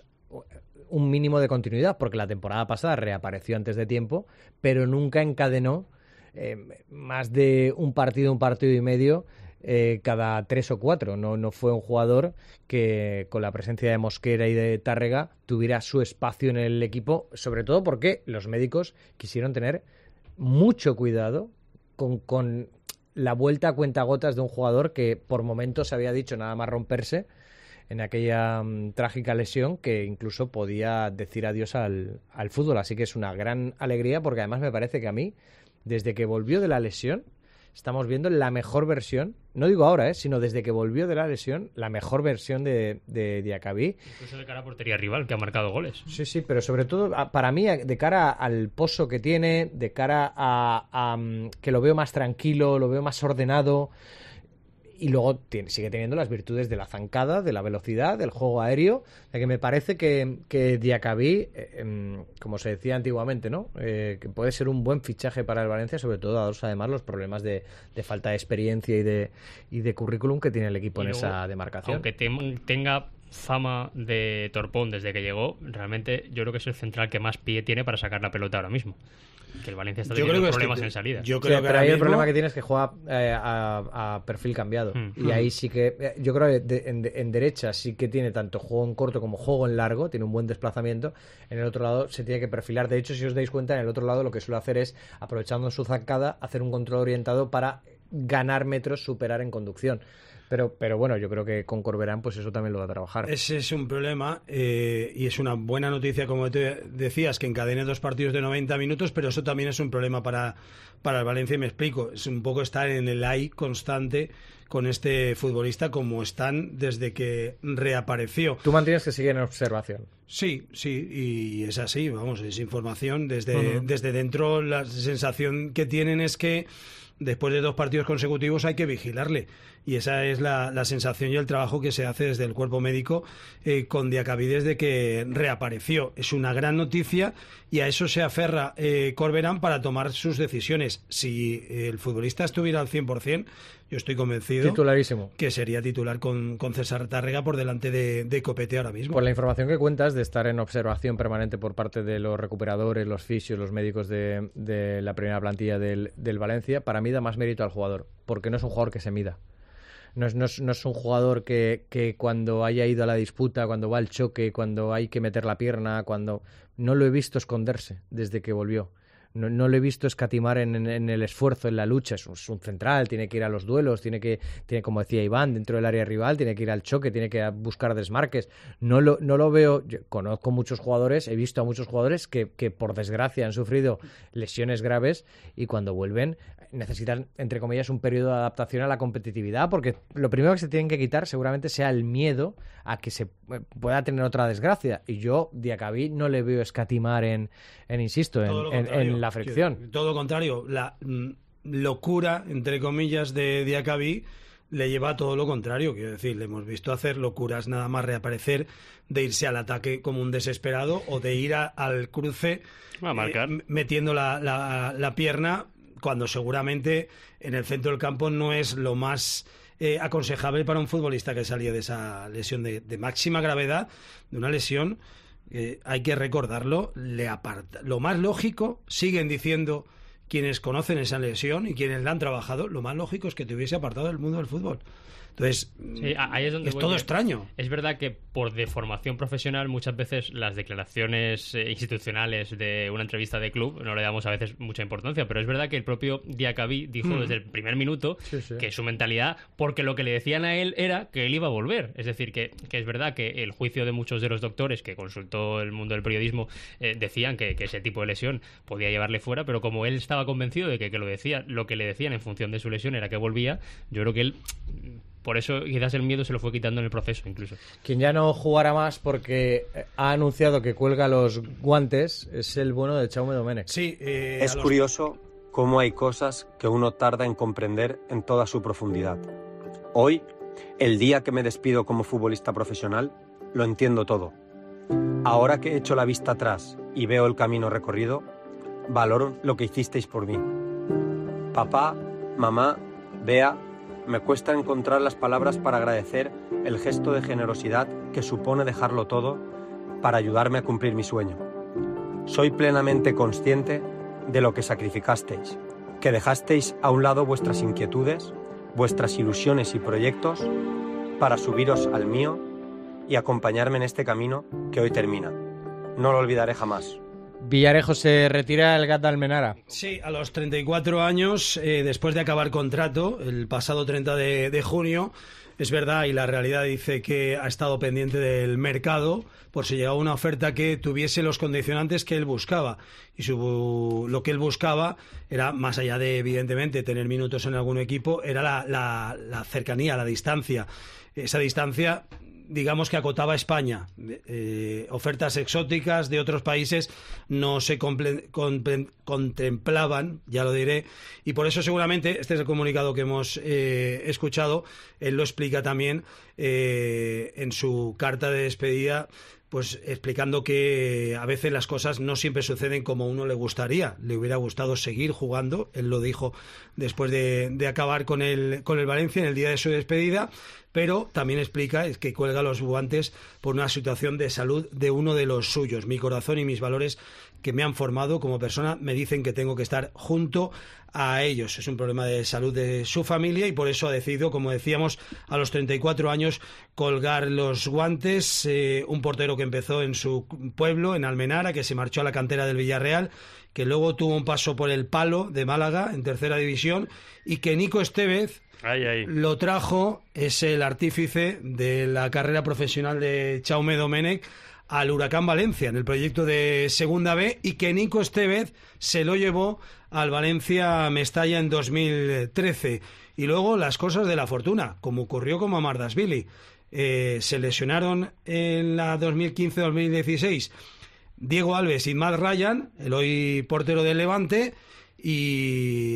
un mínimo de continuidad, porque la temporada pasada reapareció antes de tiempo, pero nunca encadenó eh, más de un partido, un partido y medio Eh, cada tres o cuatro. No, no fue un jugador que con la presencia de Mosquera y de Tárrega tuviera su espacio en el equipo, sobre todo porque los médicos quisieron tener mucho cuidado con, con la vuelta a cuentagotas de un jugador que por momentos había dicho nada más romperse en aquella um, trágica lesión que incluso podía decir adiós al, al fútbol. Así que es una gran alegría, porque además me parece que a mí, desde que volvió de la lesión, estamos viendo la mejor versión, no digo ahora, ¿eh? sino desde que volvió de la lesión, la mejor versión de, de Diacabí. Incluso de cara a portería rival, que ha marcado goles. Sí, sí, pero sobre todo, para mí, de cara al pozo que tiene, de cara a, a que lo veo más tranquilo, lo veo más ordenado, y luego tiene, sigue teniendo las virtudes de la zancada, de la velocidad, del juego aéreo, de que me parece que, que Diacabí, eh, como se decía antiguamente, ¿no? Eh, que puede ser un buen fichaje para el Valencia, sobre todo dados además los problemas de, de falta de experiencia y de, y de currículum que tiene el equipo y en luego, esa demarcación. Aunque te, tenga fama de torpón desde que llegó, realmente yo creo que es el central que más pie tiene para sacar la pelota ahora mismo. Que el Valencia está teniendo problemas que, en salida. Yo creo sí, que pero ahí mismo... el problema que tiene es que juega eh, a, a perfil cambiado. Mm. Y ahí sí que... Eh, yo creo que de, en, en derecha sí que tiene tanto juego en corto como juego en largo. Tiene un buen desplazamiento. En el otro lado se tiene que perfilar. De hecho, si os dais cuenta, en el otro lado lo que suele hacer es, aprovechando su zancada, hacer un control orientado para ganar metros, superar en conducción. Pero, pero bueno, yo creo que con Corberán pues eso también lo va a trabajar. Ese es un problema eh, y es una buena noticia, como te decías, que encadene dos partidos de noventa minutos, pero eso también es un problema para, para el Valencia, y me explico. Es un poco estar en el ahí constante con este futbolista, como están desde que reapareció. ¿Tú mantienes que sigue en observación? Sí, sí, y es así, vamos, es información. Desde, uh-huh. desde dentro la sensación que tienen es que después de dos partidos consecutivos hay que vigilarle. Y esa es la, la sensación y el trabajo que se hace desde el cuerpo médico eh, con Diacabí desde que reapareció. Es una gran noticia y a eso se aferra eh, Corberán para tomar sus decisiones. Si el futbolista estuviera al cien por ciento, yo estoy convencido Titularísimo. que sería titular con, con César Tárrega por delante de, de Copete ahora mismo. Por la información que cuentas de estar en observación permanente por parte de los recuperadores, los fisios, los médicos de, de la primera plantilla del, del Valencia, para mí da más mérito al jugador, porque no es un jugador que se mida. No es, no es, no es un jugador que, que cuando haya ido a la disputa, cuando va al choque, cuando hay que meter la pierna, cuando... No lo he visto esconderse desde que volvió. No, no lo he visto escatimar en, en, en el esfuerzo, en la lucha. Es un, es un central, tiene que ir a los duelos, tiene que, tiene, como decía Iván, dentro del área rival, tiene que ir al choque, tiene que buscar desmarques. No lo, no lo veo. Yo conozco muchos jugadores, he visto a muchos jugadores que, que por desgracia han sufrido lesiones graves y cuando vuelven necesitan, entre comillas, un periodo de adaptación a la competitividad, porque lo primero que se tienen que quitar seguramente sea el miedo a que se pueda tener otra desgracia. Y yo, Diacabí, no le veo escatimar en, en insisto, en, en, en la fricción. Todo lo contrario, la mm, locura, entre comillas, de Diacabí le lleva a todo lo contrario. Quiero decir, le hemos visto hacer locuras nada más reaparecer, de irse al ataque como un desesperado o de ir a, al cruce a marcar. Eh, metiendo la, la, la pierna cuando seguramente en el centro del campo no es lo más eh, aconsejable para un futbolista que salía de esa lesión de, de máxima gravedad, de una lesión eh, hay que recordarlo, le aparta. Lo más lógico, siguen diciendo quienes conocen esa lesión y quienes la han trabajado, lo más lógico es que te hubiese apartado del mundo del fútbol. Entonces, sí, ahí es, donde es voy, todo que extraño. Es verdad que por deformación profesional muchas veces las declaraciones eh, institucionales de una entrevista de club no le damos a veces mucha importancia, pero es verdad que el propio Diacabí dijo mm. desde el primer minuto sí, sí. que su mentalidad, porque lo que le decían a él era que él iba a volver. Es decir, que, que es verdad que el juicio de muchos de los doctores que consultó el mundo del periodismo eh, decían que, que ese tipo de lesión podía llevarle fuera, pero como él estaba convencido de que, que lo, decía, lo que le decían en función de su lesión era que volvía, yo creo que él... Por eso quizás el miedo se lo fue quitando en el proceso incluso. Quien ya no jugará más porque ha anunciado que cuelga los guantes es el bueno de Jaume Domènech. Sí, eh, es los... curioso cómo hay cosas que uno tarda en comprender en toda su profundidad. Hoy, el día que me despido como futbolista profesional, lo entiendo todo. Ahora que he hecho la vista atrás y veo el camino recorrido, valoro lo que hicisteis por mí. Papá, mamá, Bea... Me cuesta encontrar las palabras para agradecer el gesto de generosidad que supone dejarlo todo para ayudarme a cumplir mi sueño. Soy plenamente consciente de lo que sacrificasteis, que dejasteis a un lado vuestras inquietudes, vuestras ilusiones y proyectos para subiros al mío y acompañarme en este camino que hoy termina. No lo olvidaré jamás. Villarejo se retira el Gat de Almenara. Sí, a los treinta y cuatro años, eh, después de acabar contrato, el pasado treinta de, de junio, es verdad, y la realidad dice que ha estado pendiente del mercado por si llegaba una oferta que tuviese los condicionantes que él buscaba. Y su, lo que él buscaba era, más allá de, evidentemente, tener minutos en algún equipo, era la, la, la cercanía, la distancia. Esa distancia... digamos que acotaba España. Eh, ofertas exóticas de otros países no se comple- comple- contemplaban, ya lo diré, y por eso seguramente, este es el comunicado que hemos eh, escuchado, él lo explica también eh, en su carta de despedida, pues explicando que a veces las cosas no siempre suceden como uno le gustaría. Le hubiera gustado seguir jugando, él lo dijo después de, de acabar con el, con el Valencia en el día de su despedida, pero también explica es que cuelga los guantes por una situación de salud de uno de los suyos. Mi corazón y mis valores que me han formado como persona me dicen que tengo que estar junto a ellos. Es un problema de salud de su familia y por eso ha decidido, como decíamos, a los treinta y cuatro años colgar los guantes. Eh, un portero que empezó en su pueblo, en Almenara, que se marchó a la cantera del Villarreal, que luego tuvo un paso por el Palo de Málaga en tercera división y que Nico Estevez Ay, ay. lo trajo, es el artífice de la carrera profesional de Jaume Domènech al Huracán Valencia en el proyecto de Segunda B y que Nico Estevez se lo llevó al Valencia Mestalla en dos mil trece. Y luego las cosas de la fortuna, como ocurrió con Mamardashvili. Eh, se lesionaron en la dos mil quince dos mil dieciséis Diego Alves y Matt Ryan, el hoy portero del Levante, y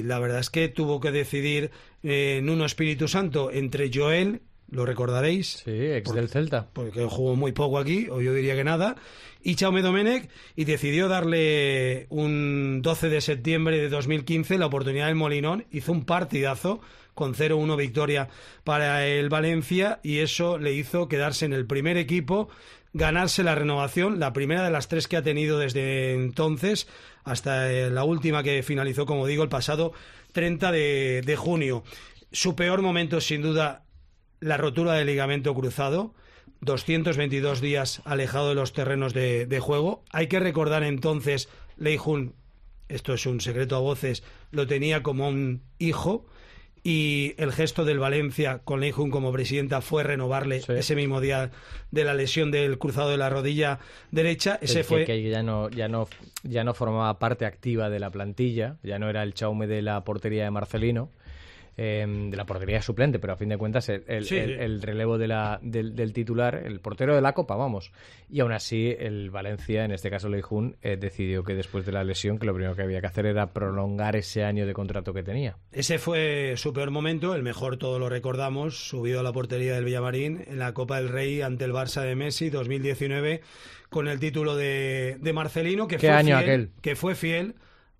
y la verdad es que tuvo que decidir eh, Nuno Espíritu Santo entre Joel, lo recordaréis, sí, ex por, del Celta, porque jugó muy poco aquí, o yo diría que nada, y Jaume Domenech, y decidió darle un doce de septiembre de dos mil quince la oportunidad del Molinón. Hizo un partidazo con cero uno victoria para el Valencia, y eso le hizo quedarse en el primer equipo, ganarse la renovación, la primera de las tres que ha tenido desde entonces, hasta la última que finalizó, como digo, el pasado treinta de, de junio. Su peor momento, sin duda, la rotura del ligamento cruzado, doscientos veintidós días alejado de los terrenos de, de juego. Hay que recordar entonces, Lei Jun, esto es un secreto a voces, lo tenía como un hijo, y el gesto del Valencia con Lei Jun como presidenta fue renovarle sí. ese mismo día de la lesión del cruzado de la rodilla derecha. Ese el fue que, que ya no ya no ya no formaba parte activa de la plantilla, ya no era el Jaume de la portería de Marcelino, eh, de la portería suplente, pero a fin de cuentas el, el, sí, el, el relevo de la, del, del titular, el portero de la Copa, vamos. Y aún así el Valencia, en este caso Lei Jun, eh, decidió que después de la lesión, que lo primero que había que hacer era prolongar ese año de contrato que tenía. Ese fue su peor momento, el mejor todos lo recordamos, subido a la portería del Villamarín en la Copa del Rey ante el Barça de Messi dos mil diecinueve, con el título de, de Marcelino, que ¿Qué fue año fiel, aquel? que fue fiel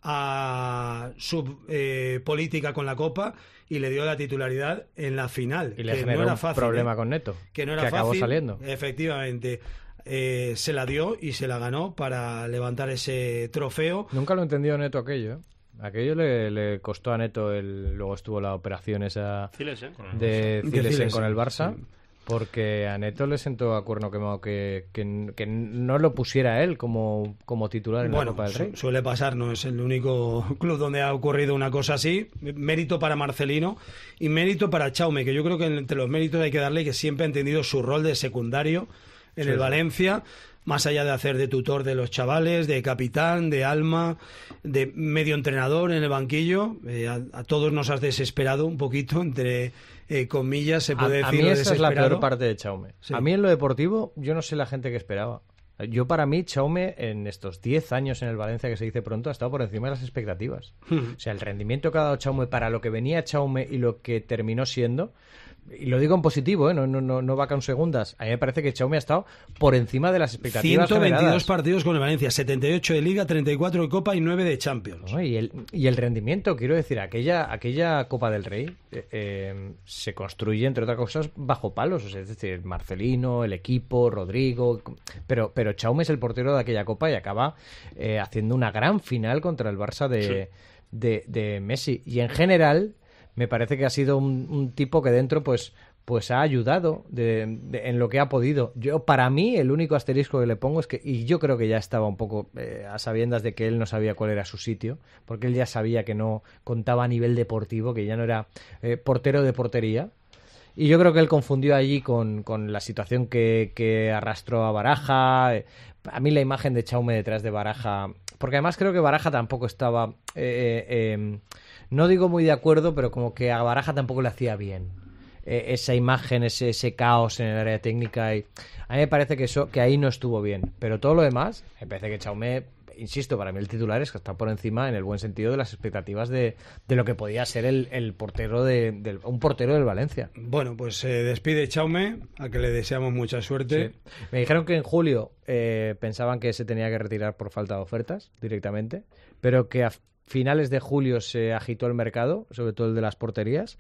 a su eh, política con la Copa, y le dio la titularidad en la final. Y le que generó no era un fácil, problema ¿eh? con Neto, que no era que fácil, acabó saliendo. Efectivamente, eh, se la dio y se la ganó para levantar ese trofeo. Nunca lo entendió Neto aquello, ¿eh? Aquello le, le costó a Neto, el, luego estuvo la operación esa Cilesen. de Cilesen con el Barça. Sí. Porque a Neto le sentó a cuerno quemado que, que, que no lo pusiera él como, como titular en bueno, la Copa del Rey. Su, suele pasar, no es el único club donde ha ocurrido una cosa así. Mérito para Marcelino y mérito para Jaume, que yo creo que entre los méritos hay que darle que siempre ha entendido su rol de secundario en sí, el Valencia, más allá de hacer de tutor de los chavales, de capitán, de alma, de medio entrenador en el banquillo. Eh, a, a todos nos has desesperado un poquito, entre eh, comillas, se puede a, decir. A mí esa es la peor desesperado. parte de Jaume. Sí. A mí en lo deportivo, yo no sé la gente que esperaba. Yo, para mí, Jaume, en estos diez años en el Valencia, que se dice pronto, ha estado por encima de las expectativas. Hmm. O sea, el rendimiento que ha dado Jaume para lo que venía Jaume y lo que terminó siendo, y lo digo en positivo, ¿eh? no, no, no, no va con segundas. A mí me parece que Jaume ha estado por encima de las expectativas ciento veintidós generadas. partidos con el Valencia, setenta y ocho de Liga, treinta y cuatro de Copa y nueve de Champions. No, y, el, y el rendimiento, quiero decir, aquella, aquella Copa del Rey eh, eh, se construye, entre otras cosas, bajo palos. O sea, es decir, Marcelino, el equipo, Rodrigo... Pero, pero Jaume es el portero de aquella Copa y acaba eh, haciendo una gran final contra el Barça de, sí. de, de Messi. Y en general... me parece que ha sido un, un tipo que dentro pues pues ha ayudado de, de, en lo que ha podido. Yo, para mí, el único asterisco que le pongo es que, y yo creo que ya estaba un poco eh, a sabiendas de que él no sabía cuál era su sitio, porque él ya sabía que no contaba a nivel deportivo, que ya no era eh, portero de portería. Y yo creo que él confundió allí con, con la situación que, que arrastró a Baraja. A mí la imagen de Jaume detrás de Baraja... Porque además creo que Baraja tampoco estaba... Eh, eh, no digo muy de acuerdo, pero como que a Baraja tampoco le hacía bien eh, esa imagen, ese, ese caos en el área técnica. Y a mí me parece que eso que ahí no estuvo bien. Pero todo lo demás, me parece que Jaume... Insisto, para mí el titular es que está por encima, en el buen sentido, de las expectativas de, de lo que podía ser el, el portero de, del, un portero del Valencia. Bueno, pues se eh, despide Jaume, a que le deseamos mucha suerte. Sí. Me dijeron que en julio eh, pensaban que se tenía que retirar por falta de ofertas directamente, pero que a finales de julio se agitó el mercado, sobre todo el de las porterías,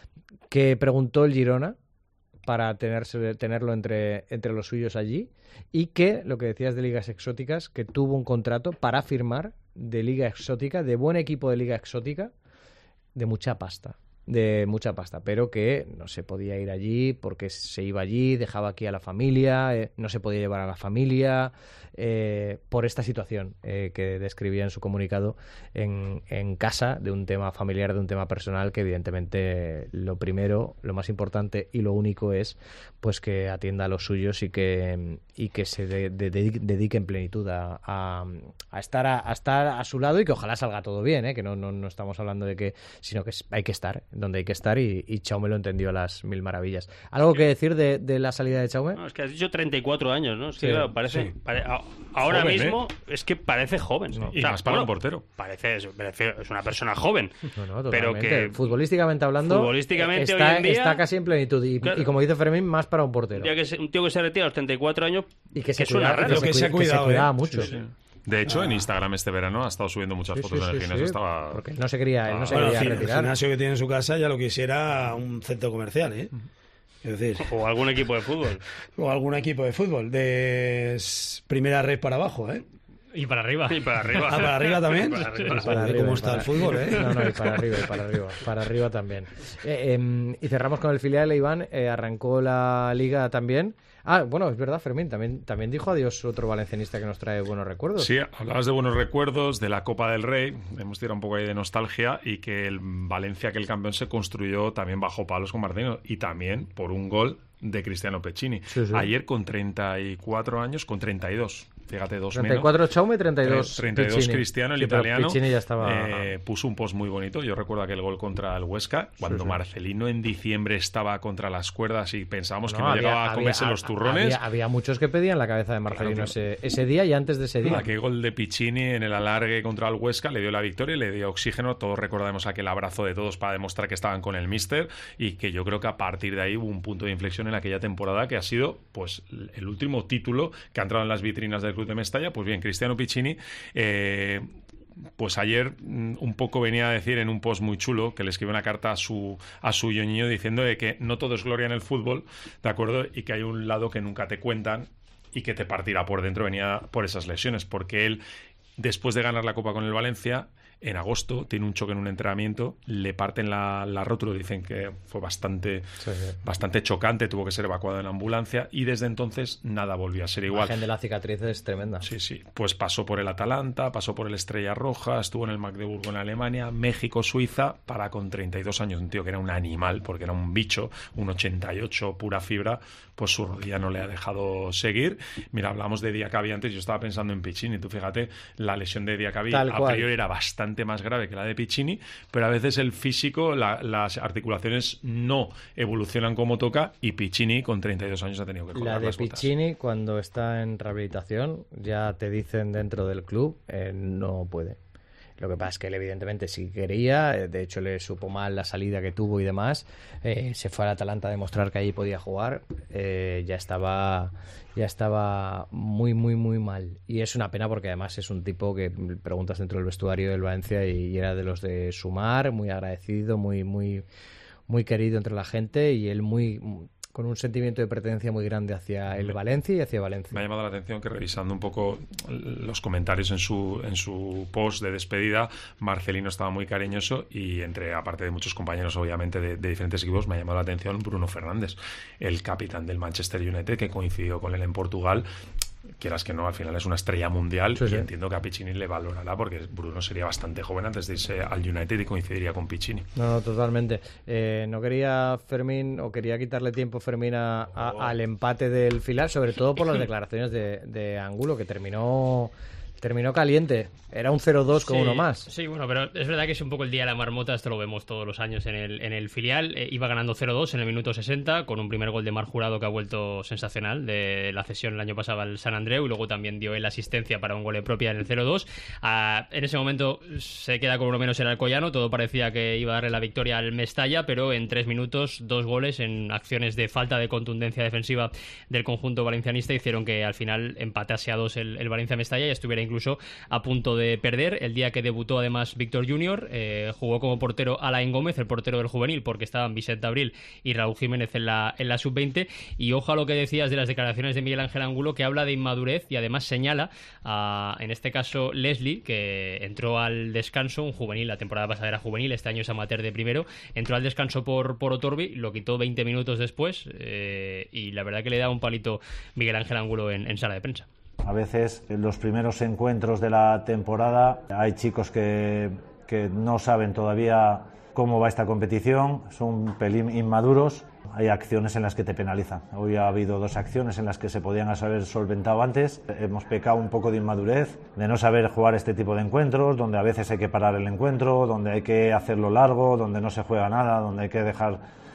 que preguntó el Girona para tenerse, tenerlo entre, entre los suyos allí, y que, lo que decías de ligas exóticas, que tuvo un contrato para firmar de liga exótica, de buen equipo de liga exótica, de mucha pasta, de mucha pasta, pero que no se podía ir allí porque se iba allí, dejaba aquí a la familia, eh, no se podía llevar a la familia, eh, por esta situación eh, que describía en su comunicado en, en casa, de un tema familiar, de un tema personal, que evidentemente lo primero, lo más importante y lo único es pues que atienda a los suyos y que, y que se de, de, de, dedique en plenitud a, a, a, estar a, a estar a su lado, y que ojalá salga todo bien, ¿eh? Que no, no, no estamos hablando de que, sino que hay que estar donde hay que estar y, y Chaume lo entendió a las mil maravillas. ¿Algo que decir de, de la salida de Chaume? No, es que has dicho treinta y cuatro años, ¿no? Es que Sí, claro, parece, sí. pare- a- ahora Joven, mismo ¿eh? es que parece joven. No, O y sea, más para un bueno, portero. Parece, es, parece- es una persona joven. No, no, pero totalmente. que Futbolísticamente hablando, futbolísticamente está, hoy en día- está casi en plenitud. Y, Claro. y como dice Fermín, más para un portero. un tío que se, un tío que se retira a los treinta y cuatro años Y que se suena cuida- raro. que se cuida- que se cuidaba mucho. Sí, sí. De hecho, en Instagram este verano ha estado subiendo muchas Sí, fotos sí, en el sí, gimnasio. sí, Estaba... porque no se quería, él no se Bueno, quería el retirar. gimnasio que tiene en su casa ya lo quisiera un centro comercial, ¿eh? Es decir, o algún equipo de fútbol. o algún equipo de fútbol de s- primera red para abajo, ¿eh? Y para arriba. Y para arriba. Ah, ¿para arriba también? Para arriba. Y para Joder, arriba, ¿cómo y está para- el fútbol, eh? No, no, y para arriba, y para arriba. Para arriba también. Eh, em, y cerramos con el filial, Iván. eh, arrancó la liga también. Ah, bueno, es verdad, Fermín. También, también dijo adiós otro valencianista que nos trae buenos recuerdos. Sí, hablabas de buenos recuerdos, de la Copa del Rey, hemos tirado un poco ahí de nostalgia y que el Valencia, que el campeón, se construyó también bajo palos con Marcelino y también por un gol de Cristiano Pecini. Sí, sí. Ayer con treinta y cuatro años, con treinta y dos. Fíjate, dos treinta y cuatro Chaume, treinta y dos treinta y dos Piccini. Cristiano, el Sí, pero italiano. Piccini ya estaba... eh, puso un post muy bonito. Yo recuerdo aquel gol contra el Huesca, cuando Sí, sí. Marcelino en diciembre estaba contra las cuerdas y pensábamos que No, no había- llegaba a había- comerse los turrones. Había, había muchos que pedían la cabeza de Marcelino Claro, claro. ese, ese día y antes de ese día. Aquel gol de Piccini en el alargue contra el Huesca le dio la victoria y le dio oxígeno. Todos recordamos aquel abrazo de todos para demostrar que estaban con el míster y que yo creo que a partir de ahí hubo un punto de inflexión en aquella temporada que ha sido pues el último título que ha entrado en las vitrinas del club de Mestalla. Pues bien, Cristiano Piccini eh, pues ayer mm, un poco venía a decir en un post muy chulo que le escribe una carta a su a su niño diciendo de que no todo es gloria en el fútbol, ¿de acuerdo? Y que hay un lado que nunca te cuentan y que te partirá por dentro. Venía por esas lesiones, porque él, después de ganar la Copa con el Valencia, en agosto tiene un choque en un entrenamiento, le parten la, la rótula, dicen que fue bastante, Sí, sí. bastante chocante, tuvo que ser evacuado en ambulancia y desde entonces nada volvió a ser La igual. imagen de la cicatriz es tremenda. Sí, sí. Pues pasó por el Atalanta, pasó por el Estrella Roja, estuvo en el Magdeburgo en Alemania, México, Suiza, para con treinta y dos años, un tío que era un animal, porque era un bicho, un ochenta y ocho, pura fibra, pues su rodilla no le ha dejado seguir. Mira, hablamos de Diacabí antes, yo estaba pensando en Piccini, tú fíjate, la lesión de Diacabí Tal a cual. priori era bastante más grave que la de Piccini, pero a veces el físico, la- las articulaciones no evolucionan como toca y Piccini con treinta y dos años ha tenido que La colgar de las botas. Piccini, cuando está en rehabilitación, ya te dicen dentro del club, eh, no puede. Lo que pasa es que él evidentemente sí quería, eh, de hecho le supo mal la salida que tuvo y demás, eh, se fue al Atalanta a demostrar que allí podía jugar, eh, ya estaba ya estaba muy muy muy mal y es una pena porque además es un tipo que preguntas dentro del vestuario del Valencia y, y era de los de sumar, muy agradecido, muy muy muy querido entre la gente y él muy con un sentimiento de pertenencia muy grande hacia el Valencia y hacia Valencia. Me ha llamado la atención que revisando un poco los comentarios en su en su post de despedida, Marcelino estaba muy cariñoso y entre, aparte de muchos compañeros obviamente de, de diferentes equipos, me ha llamado la atención Bruno Fernández, el capitán del Manchester United, que coincidió con él en Portugal. Quieras que no, al final es una estrella mundial Sí, y sí. entiendo que a Piccini le valorará porque Bruno sería bastante joven antes de irse al United y coincidiría con Piccini. No, no, totalmente. Eh, no quería Fermín, o quería quitarle tiempo Fermín a- a- al empate del Filar, sobre todo por las declaraciones de, de Angulo, que terminó terminó caliente. Era un cero dos con Sí, uno más. Sí, bueno, pero es verdad que es un poco el día de la marmota, esto lo vemos todos los años en el, en el filial. Eh, iba ganando cero dos en el minuto sesenta, con un primer gol de Marc Jurado que ha vuelto sensacional, de la cesión el año pasado al San Andreu, y luego también dio él asistencia para un gol de propia en el cero dos. Ah, en ese momento se queda con uno menos el Alcoyano, todo parecía que iba a darle la victoria al Mestalla, pero en tres minutos, dos goles en acciones de falta de contundencia defensiva del conjunto valencianista hicieron que al final empatase a dos el, el Valencia-Mestalla y estuviera incluso a punto de perder. El día que debutó además Víctor Junior, eh, jugó como portero Alain Gómez, el portero del juvenil, porque estaban Vicente Abril y Raúl Jiménez en la, en la sub veinte. Y ojo a lo que decías de las declaraciones de Miguel Ángel Angulo, que habla de inmadurez y además señala a, en este caso, Leslie, que entró al descanso, un juvenil, la temporada pasada era juvenil, este año es amateur de primero, entró al descanso por, por Otorbi, lo quitó veinte minutos después, eh, y la verdad que le da un palito Miguel Ángel Angulo en, en sala de prensa. A veces en los primeros encuentros de la temporada hay chicos que, que no saben todavía cómo va esta competición, son un pelín inmaduros, hay acciones en las que te penalizan. Hoy ha habido dos acciones en las que se podían haber solventado antes, hemos pecado un poco de inmadurez, de no saber jugar este tipo de encuentros, donde a veces hay que parar el encuentro, donde hay que hacerlo largo, donde no se juega nada, donde hay que dejar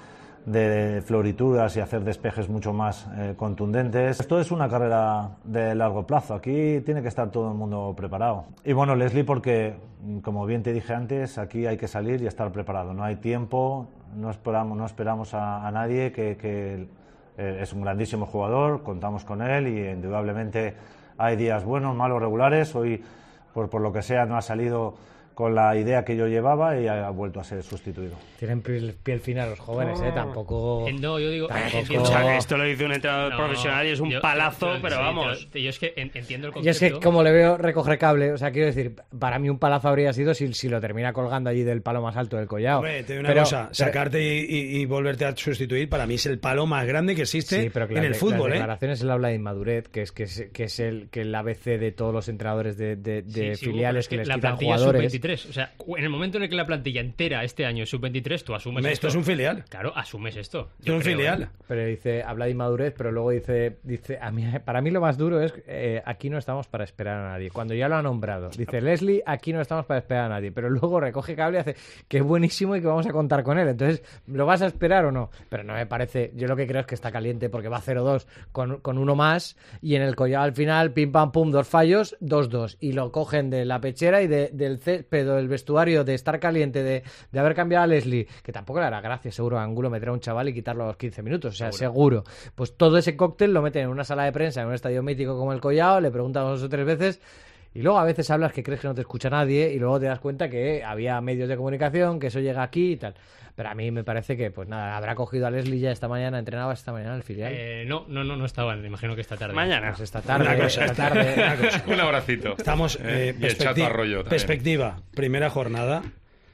de florituras y hacer despejes mucho más eh, contundentes. Esto es una carrera de largo plazo, aquí tiene que estar todo el mundo preparado. Y bueno, Leslie, porque como bien te dije antes, aquí hay que salir y estar preparado, no hay tiempo, no esperamos, no esperamos a, a nadie, que, que eh, es un grandísimo jugador, contamos con él y indudablemente hay días buenos, malos, regulares. Hoy, por, por lo que sea, no ha salido con la idea que yo llevaba y ha vuelto a ser sustituido. Tienen piel, piel fina los jóvenes, ¿eh? Tampoco... No, yo digo... Tampoco... O sea, esto lo dice un entrenador no, profesional y es un yo, palazo, yo, pero sí, vamos... Pero, yo es que en, entiendo el concepto... Y es que como le veo recoger cable, o sea, quiero decir, para mí un palazo habría sido si, si lo termina colgando allí del palo más alto del collado. Hombre, te digo una pero, cosa, pero... sacarte y, y, y volverte a sustituir, para mí es el palo más grande que existe sí, pero que en las, el fútbol, las ¿eh? declaraciones él habla de inmadurez, que es que es, que es el que el A B C de todos los entrenadores de, de, de sí, sí, filiales que, que les la quitan plantilla jugadores. sub veintitrés, o sea, en el momento en el que la plantilla entera este año es sub veintitrés, tú asumes esto. Esto es un filial. Claro, asumes esto. Es un creo, filial. ¿eh? Pero dice, habla de inmadurez, pero luego dice, dice a mí, para mí lo más duro es, eh, aquí no estamos para esperar a nadie. Cuando ya lo ha nombrado, dice Leslie, aquí no estamos para esperar a nadie. Pero luego recoge cable y hace, que es buenísimo y que vamos a contar con él. Entonces, ¿lo vas a esperar o no? Pero no me parece, yo lo que creo es que está caliente porque va cero dos con, con uno más y en el collado al final, pim pam pum, dos fallos, dos dos. Y lo cogen de la pechera y de, del césped o del vestuario, de estar caliente, de, de haber cambiado a Leslie, que tampoco le hará gracia, seguro a Angulo meter a un chaval y quitarlo a los quince minutos, o sea, seguro. seguro. Pues todo ese cóctel lo meten en una sala de prensa, en un estadio mítico como el Collao, le preguntan dos o tres veces y luego a veces hablas que crees que no te escucha nadie y luego te das cuenta que había medios de comunicación, que eso llega aquí y tal. Pero a mí me parece que, pues nada, habrá cogido a Leslie ya esta mañana, entrenaba esta mañana en el filial. Eh, no, no, no, no estaban, me imagino que esta tarde. Mañana. Pues esta tarde, Una cosa, esta tarde. Una cosa. Un abracito. Estamos, eh, y el chato Arroyo también. Perspectiva, primera jornada.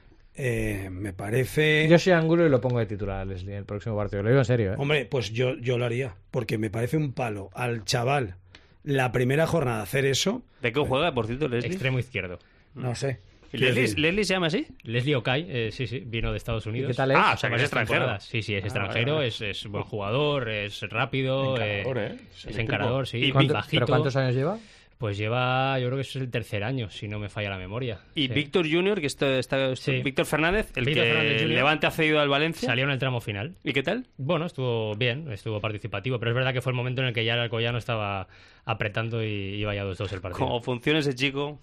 Eh, me parece... Yo soy Angulo y lo pongo de titular a Leslie en el próximo partido. Lo digo en serio, ¿eh? Hombre, pues yo, yo lo haría. Porque me parece un palo al chaval la primera jornada hacer eso. ¿De qué juega, por cierto, Leslie? Extremo izquierdo. No sé. ¿Leslie, ¿Leslie se llama así? Leslie Okai, eh, sí, sí, vino de Estados Unidos. ¿Y qué tal es? Ah, o sea, que es extranjero. Temporadas. Sí, sí, es Ah, extranjero, vale, vale. Es, es buen jugador, es rápido. Encarador, eh, ¿eh? Es encarador, sí. ¿Y cuánto- bajito. ¿Pero cuántos años lleva? Pues lleva, yo creo que es el tercer año, si no me falla la memoria. Y Sí. Víctor Junior, que esto está... Sí. Víctor Fernández, el Víctor que Fernández el Junior Levante ha cedido al Valencia. Salió en el tramo final. ¿Y qué tal? Bueno, estuvo bien, estuvo participativo, pero es verdad que fue el momento en el que ya el Alcoyano estaba apretando y iba ya dos dos el partido. ¿Cómo funciona ese chico?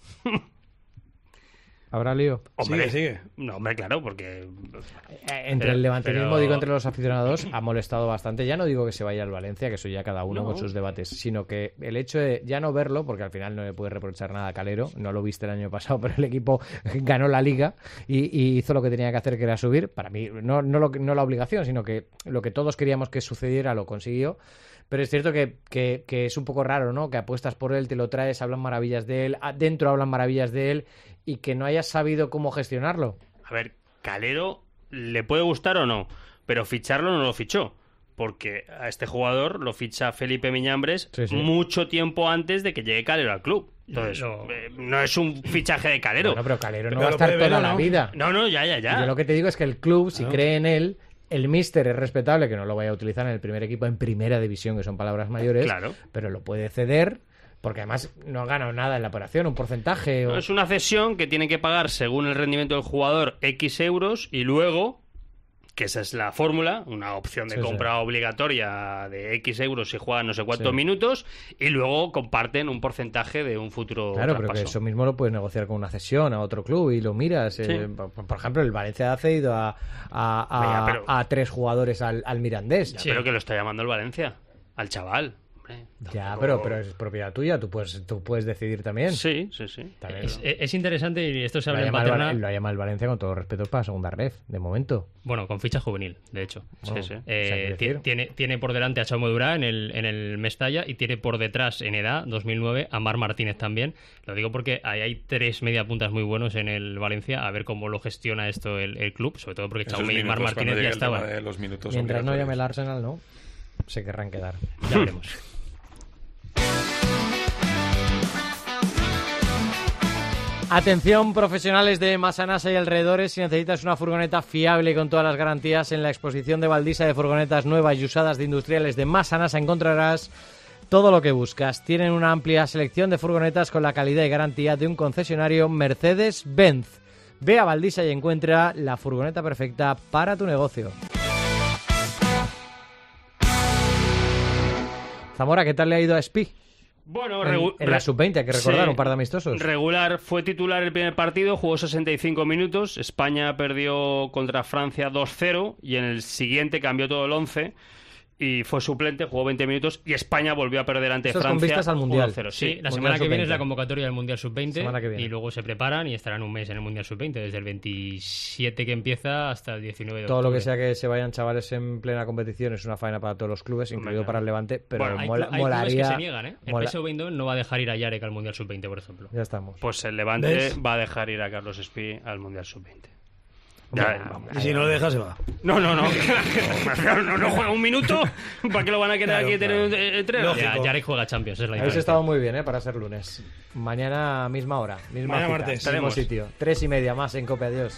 ¿Habrá lío? Hombre, Sigue, sigue. No, hombre, claro, porque... Eh, Entre Pero- el levantinismo, pero- digo, entre los aficionados, ha molestado bastante. Ya no digo que se vaya al Valencia, que eso ya cada uno No. con sus debates, sino que el hecho de ya no verlo, porque al final no le puede reprochar nada a Calero, no lo viste el año pasado, pero el equipo ganó la liga y, y hizo lo que tenía que hacer, que era subir. Para mí, no, no, lo, no la obligación, sino que lo que todos queríamos que sucediera lo consiguió. Pero es cierto que, que, que es un poco raro, ¿no? Que apuestas por él, te lo traes, hablan maravillas de él, dentro hablan maravillas de él y que no hayas sabido cómo gestionarlo. A ver, Calero le puede gustar o no, pero ficharlo no lo fichó. Porque a este jugador lo ficha Felipe Miñambres Sí, sí. mucho tiempo antes de que llegue Calero al club. Entonces, No. eh, no es un fichaje de Calero. Bueno, pero Calero no Pero va a lo estar puede ver, toda ¿no? la vida. No, no, ya, ya, ya. Yo lo que te digo es que el club, si Claro. cree en él, el míster es respetable, que no lo vaya a utilizar en el primer equipo en primera división, que son palabras mayores, Claro. pero lo puede ceder, porque además no ha ganado nada en la operación, un porcentaje. O... No, es una cesión que tiene que pagar según el rendimiento del jugador X euros y luego, que esa es la fórmula, una opción de Sí, sí. compra obligatoria de X euros si juegan no sé cuántos Sí. minutos y luego comparten un porcentaje de un futuro Claro, pero que traspaso. eso mismo lo puedes negociar con una cesión a otro club y lo miras. eh, Sí. por, por ejemplo, el Valencia ha cedido a, a, a, Venga, pero- a tres jugadores al, al Mirandés. Ya, pero que lo está llamando el Valencia, al chaval. Hombre, Ya, tampoco- pero, pero es propiedad tuya, tú puedes, tú puedes decidir también. Sí, sí, sí. También, Es, ¿no? es interesante y esto se Lo ha habla en llamado el Paterna. Val- lo ha llamado el Valencia con todo respeto para segunda ref, de momento. Bueno, con ficha juvenil, de hecho. Bueno, sí. o sea, Eh, quiero ti- decir- tiene, tiene por delante a Chaume Durá en el, en el Mestalla y tiene por detrás en edad, dos mil nueve, a Mar Martínez también. Lo digo porque ahí hay tres mediapuntas muy buenos en el Valencia, a ver cómo lo gestiona esto el, el club, sobre todo porque Esos Chaume y Mar minutos, cuando Martínez ya llegue el tema estaban. de los minutos Mientras no llame el obligatorios. Arsenal, no. Se querrán quedar. Ya veremos. Atención, profesionales de Masanasa y alrededores, si necesitas una furgoneta fiable y con todas las garantías, en la exposición de Valdisa de furgonetas nuevas y usadas de industriales de Masanasa encontrarás todo lo que buscas. Tienen una amplia selección de furgonetas con la calidad y garantía de un concesionario Mercedes-Benz. Ve a Valdisa y encuentra la furgoneta perfecta para tu negocio. Zamora, ¿qué tal le ha ido a Spi? Bueno, en, en la sub veinte, hay que recordar, sí, un par de amistosos. Regular, fue titular el primer partido, jugó sesenta y cinco minutos, España perdió contra Francia dos cero y en el siguiente cambió todo el once y fue suplente, jugó veinte minutos y España volvió a perder ante Esto Francia con vistas al Mundial. uno cero. Sí, Sí, la Mundial semana que sub veinte. viene es la convocatoria del Mundial sub veinte que y luego se preparan y estarán un mes en el Mundial sub veinte, desde el veintisiete que empieza hasta el diecinueve de Todo octubre. lo que sea que se vayan chavales en plena competición es una faena para todos los clubes, incluido Venga. para el Levante, pero Bueno, hay, mola, clu- hay molaría... clubes que se niegan, ¿eh? El mola- P S V Eindhoven no va a dejar ir a Yarek al Mundial sub veinte, por ejemplo. Ya estamos. Pues el Levante ¿Ves? va a dejar ir a Carlos Espí al Mundial sub veinte. Hombre, Ya, vamos. Y si no lo deja, se va. No, no, no. no, no juega un minuto. ¿Para qué lo van a querer Claro, aquí tener claro. eh, entrenador? Lógico. Ya, Yarek juega Champions, es la Habéis diferencia. estado muy bien, ¿eh? Para ser lunes. Mañana misma hora, misma Mañana cita, martes. mismo Estaremos. sitio. Tres y media más en Cope. Adiós.